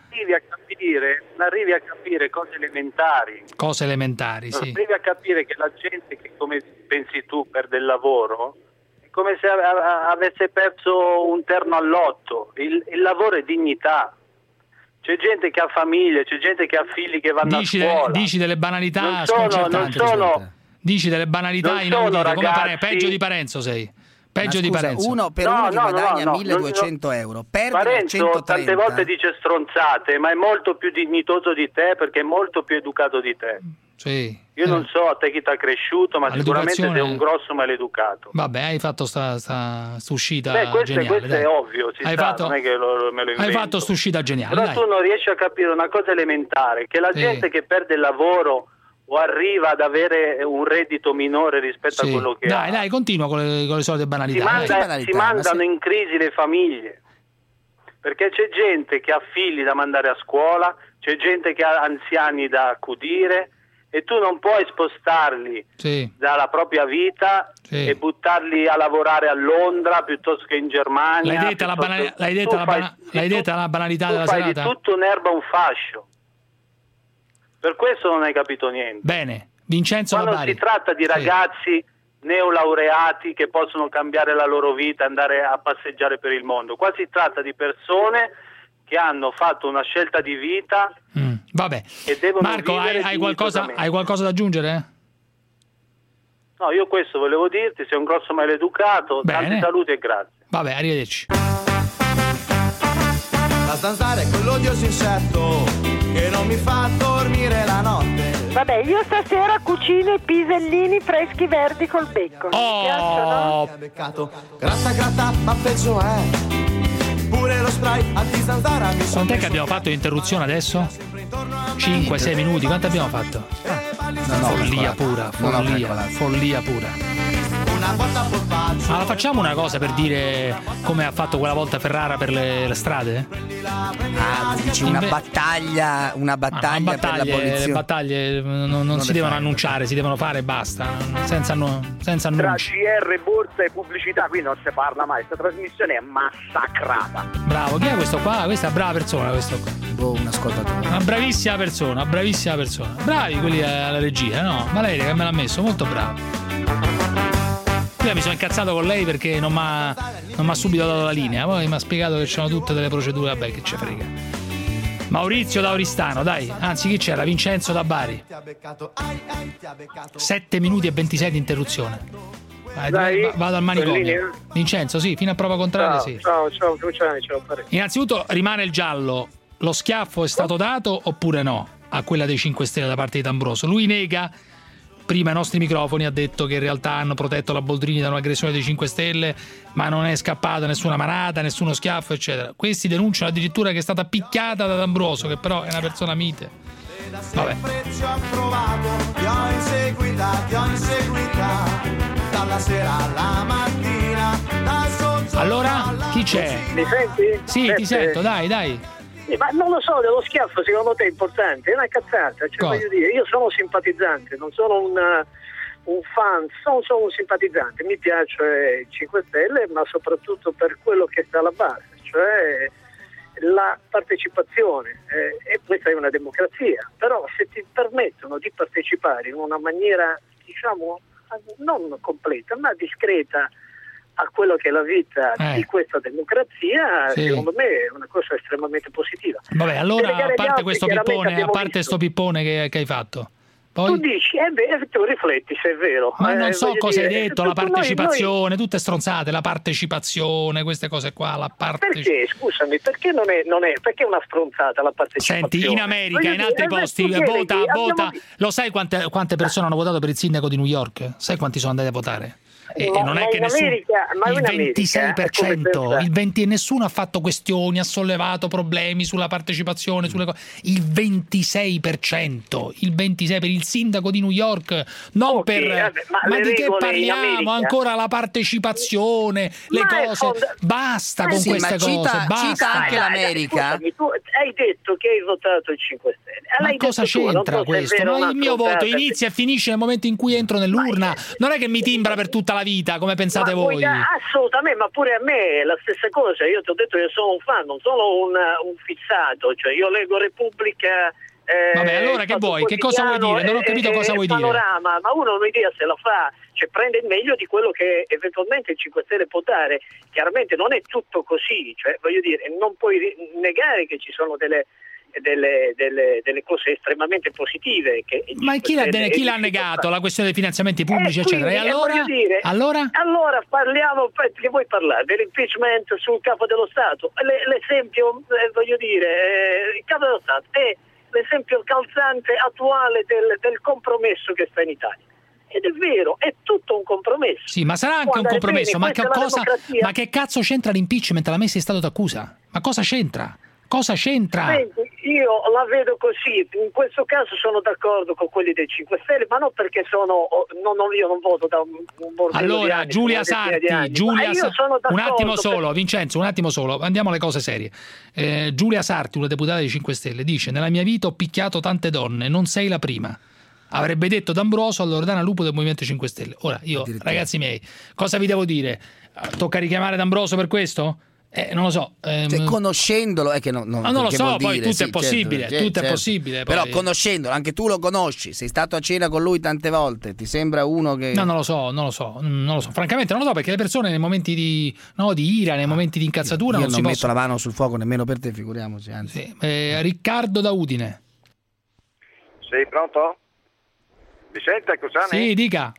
arrivi a capire cose elementari. Non arrivi a capire che la gente che, come pensi tu, perde il lavoro, è come se avesse perso un terno al lotto. Il lavoro è dignità. C'è gente che ha famiglie, c'è gente che ha figli che vanno a scuola. Dici delle banalità sconcertanti. Dici delle banalità inaudite, come peggio di Parenzo sei. Peggio di Parenzo. Uno per uno che guadagna 1200 euro. Parenzo tante volte dice stronzate, ma è molto più dignitoso di te perché è molto più educato di te. Sì. Io non so a te chi ti ha cresciuto, ma sicuramente sei un grosso maleducato. Vabbè, hai fatto sta uscita geniale. Questo è ovvio, non è che me lo invento. Hai fatto sta uscita geniale. Però tu non riesci a capire una cosa elementare, che la gente che perde il lavoro o arriva ad avere un reddito minore rispetto a quello che ha. Dai, continua con le solite banalità. Si mandano in crisi le famiglie, perché c'è gente che ha figli da mandare a scuola, c'è gente che ha anziani da accudire e tu non puoi spostarli dalla propria vita e buttarli a lavorare a Londra piuttosto che in Germania. L'hai detta la banalità della serata? Fai di tutto un'erba un fascio. Per questo non hai capito niente. Bene, Vincenzo Quando Labari. si tratta di ragazzi neolaureati che possono cambiare la loro vita e andare a passeggiare per il mondo, qua si tratta di persone che hanno fatto una scelta di vita vabbè. E devono Marco, hai qualcosa da aggiungere? No, io questo volevo dirti, sei un grosso maleducato. Bene. Tanti saluti e grazie. Vabbè, arrivederci. La zanzara è quell'odioso insetto che non mi fa dormire la notte. Vabbè, io stasera cucino i pisellini freschi verdi col bacon. Oh! Mi piacciono? Gratta, ma peggio è. Pure lo spray anti-zanzara mi Quant'è che abbiamo fatto l'interruzione adesso? 5-6 minuti, quanto abbiamo fatto? Follia pura. Allora facciamo una cosa per dire come ha fatto quella volta Ferrara per le strade? Dici una battaglia per l'abolizione. Le battaglie non si devono annunciare, si devono fare e basta, senza annunci. Tra GR, borsa e pubblicità qui non si parla mai, questa trasmissione è massacrata. Bravo, chi è questo qua? Questa è una brava persona, questo qua. Un ascoltatore. Una bravissima persona. Bravi quelli alla regia, no? Valeria che me l'ha messo, molto bravo. Io mi sono incazzato con lei perché non m'ha subito dato la linea, poi mi ha spiegato che c'erano tutte delle procedure, vabbè, che ci frega. Maurizio da Oristano, dai. Anzi, chi c'era? Vincenzo da Bari. 7 minuti e 26 di interruzione. Vado al manicomio. Vincenzo, sì, fino a prova contraria, sì. Ciao, Cruciani, ciao. Innanzitutto rimane il giallo. Lo schiaffo è stato dato oppure no a quella dei 5 Stelle da parte di D'Ambrosio? Lui nega. Prima ai nostri microfoni ha detto che in realtà hanno protetto la Boldrini da un'aggressione dei 5 Stelle, ma non è scappata nessuna manata, nessuno schiaffo, eccetera. Questi denunciano addirittura che è stata picchiata da D'Ambrosio, che però è una persona mite. Vabbè. Ti ho inseguita dalla sera alla mattina. Allora, chi c'è? Mi senti? Sì, ti sento, dai. Ma non lo so, dello schiaffo secondo te è importante? È una cazzata, voglio dire, io sono simpatizzante, non sono un fan, sono un simpatizzante, mi piace il 5 Stelle, ma soprattutto per quello che sta alla base, cioè la partecipazione, e questa è una democrazia, però se ti permettono di partecipare in una maniera, diciamo, non completa, ma discreta, a quello che è la vita di questa democrazia, secondo me è una cosa estremamente positiva. Vabbè, allora a parte questo pippone, sto pippone che hai fatto. Poi... Tu dici, tu rifletti se è vero. Ma non so cosa hai detto, la partecipazione, tutte stronzate, la partecipazione, queste cose qua, Perché, scusami, perché non è perché è una stronzata la partecipazione? Senti, in America, in altri posti, vota. Lo sai quante persone hanno votato per il sindaco di New York? Sai quanti sono andati a votare? E non è che il 26%, nessuno ha fatto questioni, ha sollevato problemi sulla partecipazione, sulle cose. Il 26%, il 26% per il sindaco di New York, non per ma di che parliamo? Ancora la partecipazione, le cose. Basta con queste cose, basta. Cita anche l'America. Scusami, tu hai detto che hai votato il 5 Stelle. Ma cosa c'entra questo? Ma il mio voto inizia e finisce nel momento in cui entro nell'urna. Non è che mi timbra per tutta la vita, come pensate voi? Assolutamente, ma pure a me è la stessa cosa. Io ti ho detto che sono un fan, non sono un fissato, cioè io leggo Repubblica. Vabbè, allora che vuoi? Che cosa vuoi dire? Non ho capito cosa vuoi dire. Panorama, ma uno un'idea se la fa, cioè prende il meglio di quello che eventualmente il 5 Stelle può dare. Chiaramente non è tutto così, cioè voglio dire, non puoi negare che ci sono delle cose estremamente positive. Ma chi l'ha negato? La questione dei finanziamenti pubblici, eccetera. E allora? Allora parliamo, che vuoi parlare dell'impeachment sul capo dello Stato? L'esempio, voglio dire, il capo dello Stato è l'esempio calzante attuale del compromesso che sta in Italia. Ed è vero, è tutto un compromesso. Sì, ma sarà anche un compromesso, ma che cazzo c'entra l'impeachment, la messa in stato d'accusa? Ma cosa c'entra? Cosa c'entra? Senti, io la vedo così, in questo caso sono d'accordo con quelli dei 5 Stelle, ma non perché io non voto da un bordello allora, di anni, Giulia Sarti, un attimo solo, Vincenzo, un attimo solo, andiamo alle cose serie. Giulia Sarti, una deputata dei 5 Stelle, dice: nella mia vita ho picchiato tante donne, non sei la prima. Avrebbe detto D'Ambrosio a Loredana Lupo del Movimento 5 Stelle. Ora, io, ragazzi miei, cosa vi devo dire? Tocca richiamare D'Ambrosio per questo? Non lo so, cioè, conoscendolo è che non lo so, poi tutto è possibile, tutto è possibile. Però conoscendolo, anche tu lo conosci, sei stato a cena con lui tante volte, ti sembra uno che... No, non lo so, francamente non lo so, perché le persone nei momenti di ira, nei momenti di incazzatura io non metto la mano sul fuoco nemmeno per te, figuriamoci, anzi. Sì. Riccardo da Udine. Sei pronto? Mi sente, Cusani? Sì, dica.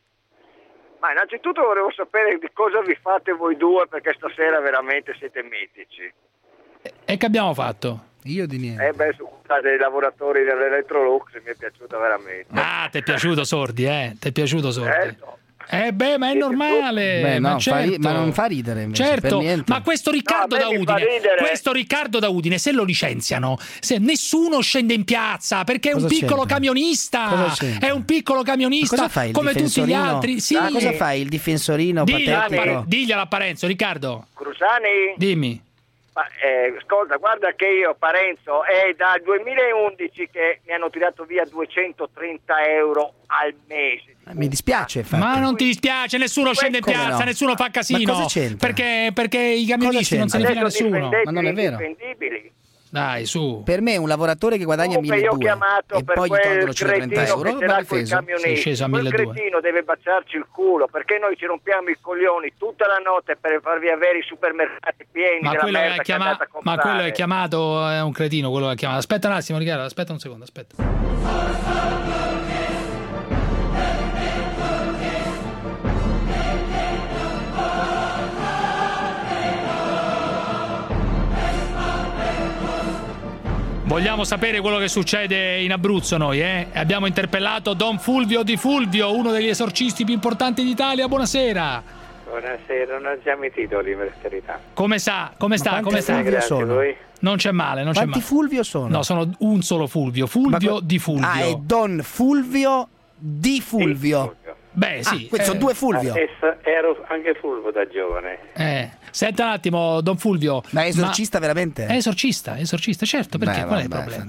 Ma innanzitutto volevo sapere di cosa vi fate voi due, perché stasera veramente siete mitici. E che abbiamo fatto? Io di niente. Dei lavoratori dell'Electrolux mi è piaciuta veramente. Ah, ti è piaciuto Sordi, Ti è piaciuto Sordi? Ma è normale. Ma non fa ridere invece, certo, per niente. Ma questo Riccardo da Udine, se lo licenziano, se nessuno scende in piazza perché è un piccolo camionista. È un piccolo camionista come tutti gli altri. Sì. Cosa fai? Il difensorino patetico? Diglielo a Parenzo, Riccardo. Crusani? Dimmi. Ascolta, guarda che io, Parenzo, è dal 2011 che mi hanno tirato via 230 euro al mese. Mi dispiace. Ma non ti dispiace, nessuno scende in piazza, nessuno fa casino. Ma cosa c'entra? Perché i camionisti non se ne fila nessuno. Ma non è vero. Dai, su. Per me un lavoratore che guadagna 1.200 io ho chiamato e per poi gli tolgono 130 euro, va difeso. Sei sceso a 1.200. Quel cretino deve baciarci il culo, perché noi ci rompiamo i coglioni tutta la notte per farvi avere i supermercati pieni ma della quello merda che ma quello è chiamato è un cretino, quello che ha chiamato. Aspetta un attimo, Riccardo, aspetta un secondo, aspetta. Vogliamo sapere quello che succede in Abruzzo noi, eh? Abbiamo interpellato Don Fulvio Di Fulvio, uno degli esorcisti più importanti d'Italia. Buonasera. Buonasera, non siamo i titoli per carità. Come sta? Come sta? Non c'è male, non c'è male. Quanti Fulvio sono? No, sono un solo Fulvio, Fulvio Di Fulvio. Ah, è Don Fulvio Di Fulvio. Beh, sì. Questi sono due Fulvio. Ero anche Fulvio da giovane. Senta un attimo, Don Fulvio. Ma è esorcista veramente? È esorcista, certo, perché qual è il problema?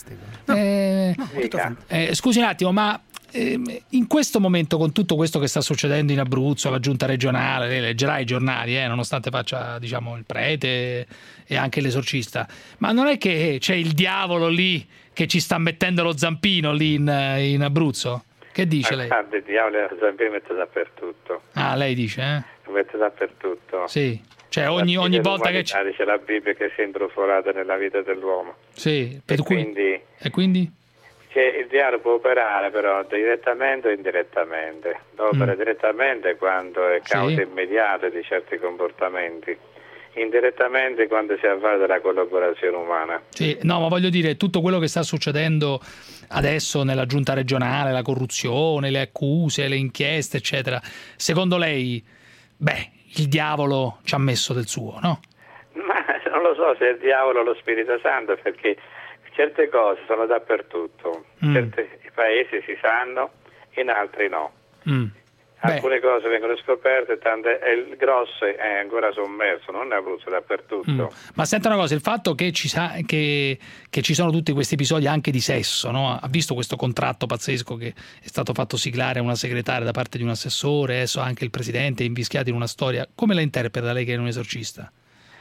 Fantastico. Scusi un attimo, ma in questo momento, con tutto questo che sta succedendo in Abruzzo, la giunta regionale, lei leggerà i giornali, nonostante faccia, diciamo, il prete e anche l'esorcista, ma non è che c'è il diavolo lì che ci sta mettendo lo zampino lì in Abruzzo? Che dice lei? Il diavolo lo zampino mette dappertutto. Ah, lei dice, Lo mette dappertutto. Sì. Cioè ogni volta che c'è la Bibbia che si è intrufolata nella vita dell'uomo. Sì, e quindi il diavolo può operare però direttamente o indirettamente. Opera direttamente quando è causa immediata di certi comportamenti, indirettamente quando si avvale della collaborazione umana. Sì, no, ma voglio dire, tutto quello che sta succedendo adesso nella giunta regionale, la corruzione, le accuse, le inchieste, eccetera, secondo lei, il diavolo ci ha messo del suo, no? Ma non lo so se è il diavolo o lo Spirito Santo, perché certe cose sono dappertutto. Certi paesi si sanno, in altri no. Alcune cose vengono scoperte, il grosso è ancora sommerso, non è Abruzzo, dappertutto. Ma senta una cosa, il fatto che ci sono tutti questi episodi anche di sesso, no? Ha visto questo contratto pazzesco che è stato fatto siglare a una segretaria da parte di un assessore, adesso anche il presidente è invischiato in una storia. Come la interpreta lei che è un esorcista?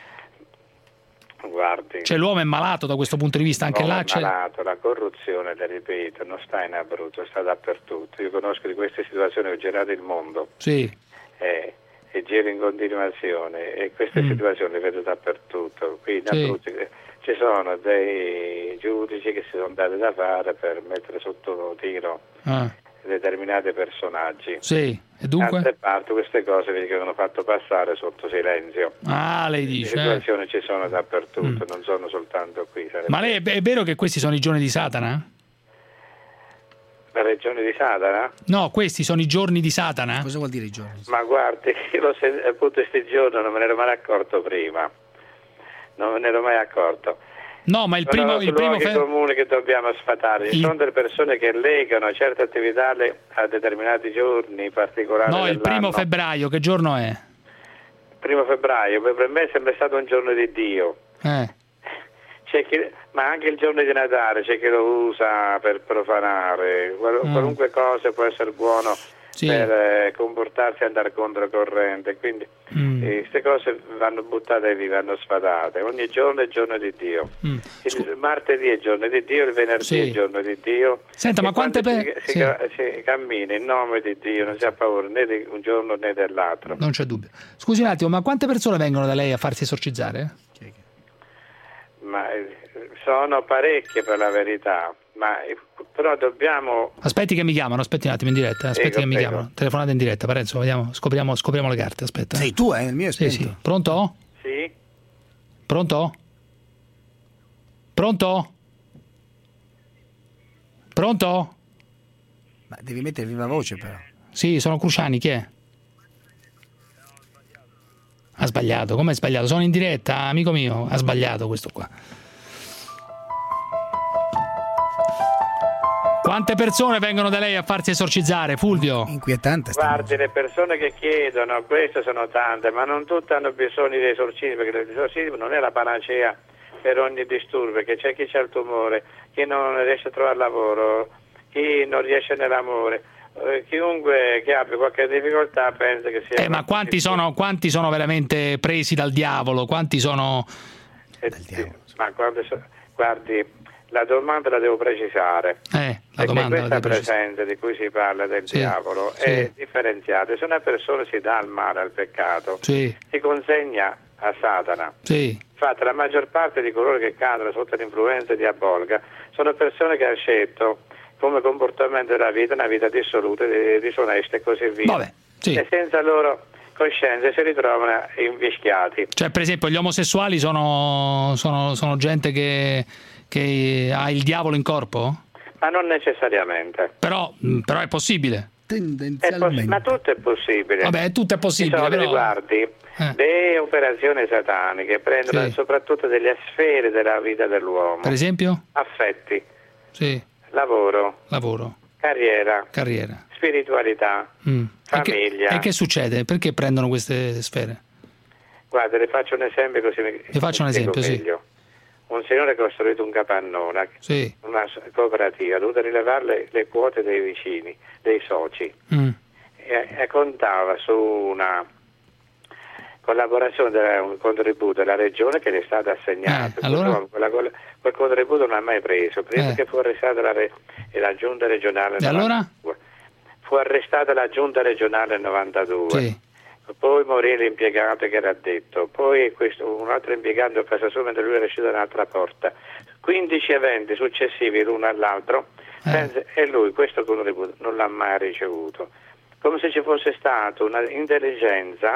Guardi, cioè l'uomo è malato da questo punto di vista, anche là c'è malato, la corruzione, le ripeto, non sta in Abruzzo, sta dappertutto. Io conosco di queste situazioni, ho girato il mondo e giro in continuazione e queste situazioni le vedo dappertutto. Qui in Abruzzo ci sono dei giudici che si sono dati da fare per mettere sotto tiro determinati personaggi. E dunque? Altre parti queste cose vengono fatto passare sotto silenzio. Lei dice. Le situazioni ci sono dappertutto, non sono soltanto qui. Ma lei è vero che questi sono i giorni di Satana? La regione di Satana? No, questi sono i giorni di Satana. Cosa vuol dire i giorni? Ma guardi, io appunto questi giorni non me ne ero mai accorto prima. Non me ne ero mai accorto. No, ma il primo comune che dobbiamo sfatare. Ci sono delle persone che legano certe attività a determinati giorni particolari. No, il 1 febbraio, che giorno è? 1 febbraio, per me è sempre stato un giorno di Dio. Ma anche il giorno di Natale c'è chi lo usa per profanare. Qualunque cosa può essere buono per comportarsi e andare controcorrente, quindi queste cose vanno buttate via, vanno sfatate. Ogni giorno è giorno di Dio. Il martedì è giorno di Dio, il venerdì è giorno di Dio. Senta, ma quante si cammina in nome di Dio, non si ha paura né di un giorno né dell'altro. Non c'è dubbio. Scusi un attimo, ma quante persone vengono da lei a farsi esorcizzare? Ma sono parecchie per la verità, però dobbiamo... Aspetti che mi chiamano, aspetti un attimo in diretta, che mi chiamano. Telefonate in diretta, Parenzo, vediamo, scopriamo le carte, aspetta. Sei tu, il mio è spento. Sì. Pronto? Sì. Pronto? Pronto? Pronto? Ma devi mettere viva voce però. Sì, sono Cruciani, chi è? Ha sbagliato, come è sbagliato? Sono in diretta, amico mio, ha sbagliato questo qua. Quante persone vengono da lei a farsi esorcizzare, Fulvio? Inquietante. Guardi, le persone che chiedono, queste sono tante, ma non tutte hanno bisogno di esorcismo, perché l'esorcismo non è la panacea per ogni disturbo, perché c'è chi ha il tumore, chi non riesce a trovare lavoro, chi non riesce nell'amore. Chiunque che abbia qualche difficoltà pensa che sia... Ma quanti sono veramente presi dal diavolo? Quanti sono del diavolo. Ma guardi, la domanda la devo precisare. La domanda questa presenza di cui si parla del diavolo è differenziata. Se una persona si dà al male, al peccato, si consegna a Satana. Infatti la maggior parte di coloro che cadono sotto l'influenza diabolica sono persone che hanno scelto come comportamento della vita una vita dissoluta, disonesta e così via. E senza loro coscienza si ritrovano invischiati. Cioè, per esempio, gli omosessuali sono gente che ha il diavolo in corpo? Ma non necessariamente. Però è possibile. Tendenzialmente. Ma tutto è possibile. Vabbè, tutto è possibile. Però... Guardi, le operazioni sataniche prendono soprattutto delle sfere della vita dell'uomo. Per esempio? Affetti. Lavoro. Carriera. Spiritualità. Famiglia. E che succede? Perché prendono queste sfere? Guarda, le faccio un esempio così mi faccio un esempio, meglio. Un signore che ha costruito un capannone, una cooperativa, ha dovuto rilevare le quote dei vicini, dei soci, e contava su una collaborazione, un contributo della regione che le è stato assegnato. Allora? Quel contributo non ha mai preso, prima che fu arrestata la giunta regionale nel 92. Fu arrestata la giunta regionale nel 92. Poi morì l'impiegato che era addetto, poi un altro impiegato per sua mentre lui era uscito da un'altra porta. 15 eventi successivi l'uno all'altro e lui questo contributo non l'ha mai ricevuto, come se ci fosse stata una intelligenza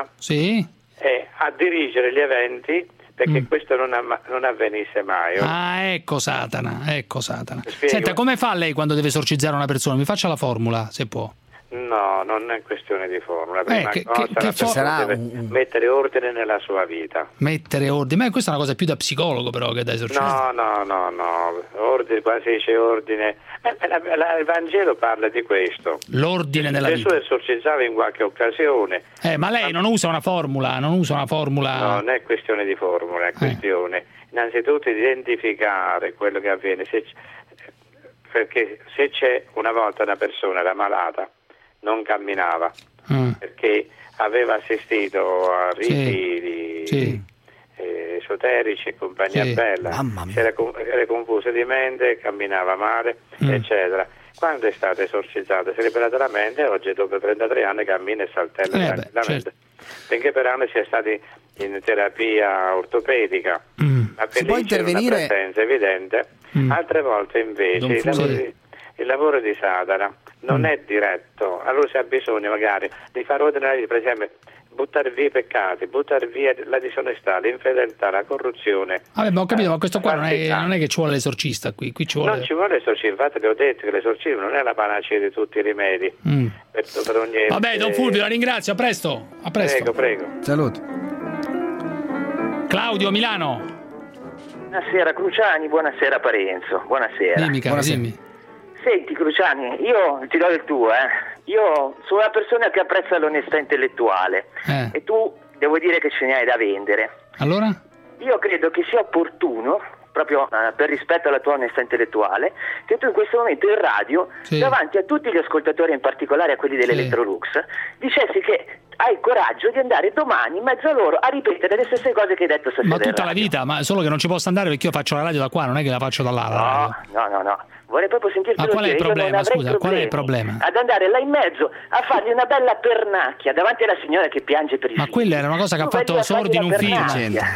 a dirigere gli eventi perché questo non avvenisse mai. Ecco Satana. Senta, come fa lei quando deve esorcizzare una persona? Mi faccia la formula, se può. No, non è questione di formula. Prima cosa deve mettere ordine nella sua vita. Mettere ordine? Ma questa è una cosa più da psicologo però che da esorcista. No. Ordine, quando si dice ordine. Il Vangelo parla di questo. L'ordine nella vita. Gesù esorcizzava in qualche occasione. Ma lei non usa una formula, No, non è questione di formula, è questione innanzitutto di identificare quello che avviene. Perché se c'è una volta una persona era malata, non camminava perché aveva assistito a riti esoterici e compagnia bella, era confuso di mente, camminava male, eccetera. Quando è stata esorcizzata si è liberata la mente e oggi dopo 33 anni cammina e saltella tranquillamente. Finché per anni si è stati in terapia ortopedica, ma per lì c'è una presenza evidente. Altre volte invece il lavoro di Satana non è diretto, allora si ha bisogno magari di fare ordine, per esempio buttare via i peccati, buttare via la disonestà, l'infedeltà, la corruzione. Ma ho capito, ma questo qua non è che ci vuole l'esorcista qui ci vuole... Non ci vuole l'esorcista, infatti vi ho detto che l'esorcismo non è la panacea di tutti i rimedi per ogni... Vabbè, Don Fulvio, la ringrazio, a presto. Prego. Saluto. Claudio, Milano. Buonasera Cruciani, buonasera Parenzo, buonasera. Dimmi. Senti Cruciani, io ti do il tuo, io sono una persona che apprezza l'onestà intellettuale e tu devo dire che ce ne hai da vendere. Allora? Io credo che sia opportuno, proprio per rispetto alla tua onestà intellettuale, che tu in questo momento in radio, davanti a tutti gli ascoltatori, in particolare a quelli dell'Electrolux, dicessi che hai il coraggio di andare domani in mezzo a loro a ripetere le stesse cose che hai detto stasera. Ma tutta la vita, ma solo che non ci posso andare perché io faccio la radio da qua, non è che la faccio da là. No. Vorrei proprio sentirti. Ma qual è il problema? Scusa, qual è il problema? Ad andare là in mezzo a fargli una bella pernacchia davanti alla signora che piange per il figlio. Ma quella era una cosa che ha fatto Sordi in un film.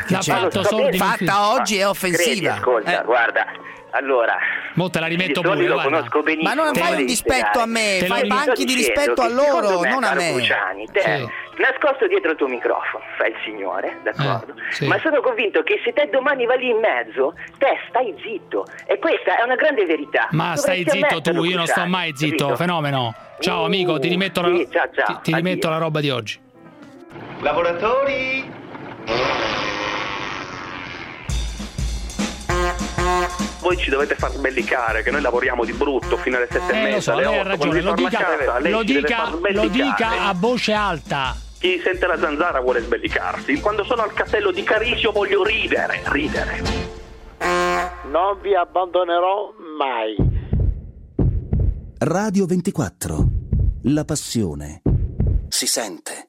Fatta oggi è offensiva. Ascolta, guarda. Allora, mo te la rimetto pure, lo conosco benissimo. Ma non fai un dispetto a me, fai banchi di rispetto a loro, non a me. Cruciani, nascosto dietro il tuo microfono, fai il signore, d'accordo? Ma sono convinto che se te domani vai lì in mezzo, te stai zitto. E questa è una grande verità. Ma stai zitto tu, io non sto mai zitto, capito? Fenomeno. Ciao amico, ti rimetto ti rimetto la roba di oggi. Lavoratori! Voi ci dovete far sbellicare che noi lavoriamo di brutto fino alle 7:30, lo so, alle 8. Lei ha ragione, lo dica a voce alta. Chi sente la zanzara vuole sbellicarsi. Quando sono al castello di Carisio voglio ridere. Non vi abbandonerò mai. Radio 24. La passione si sente.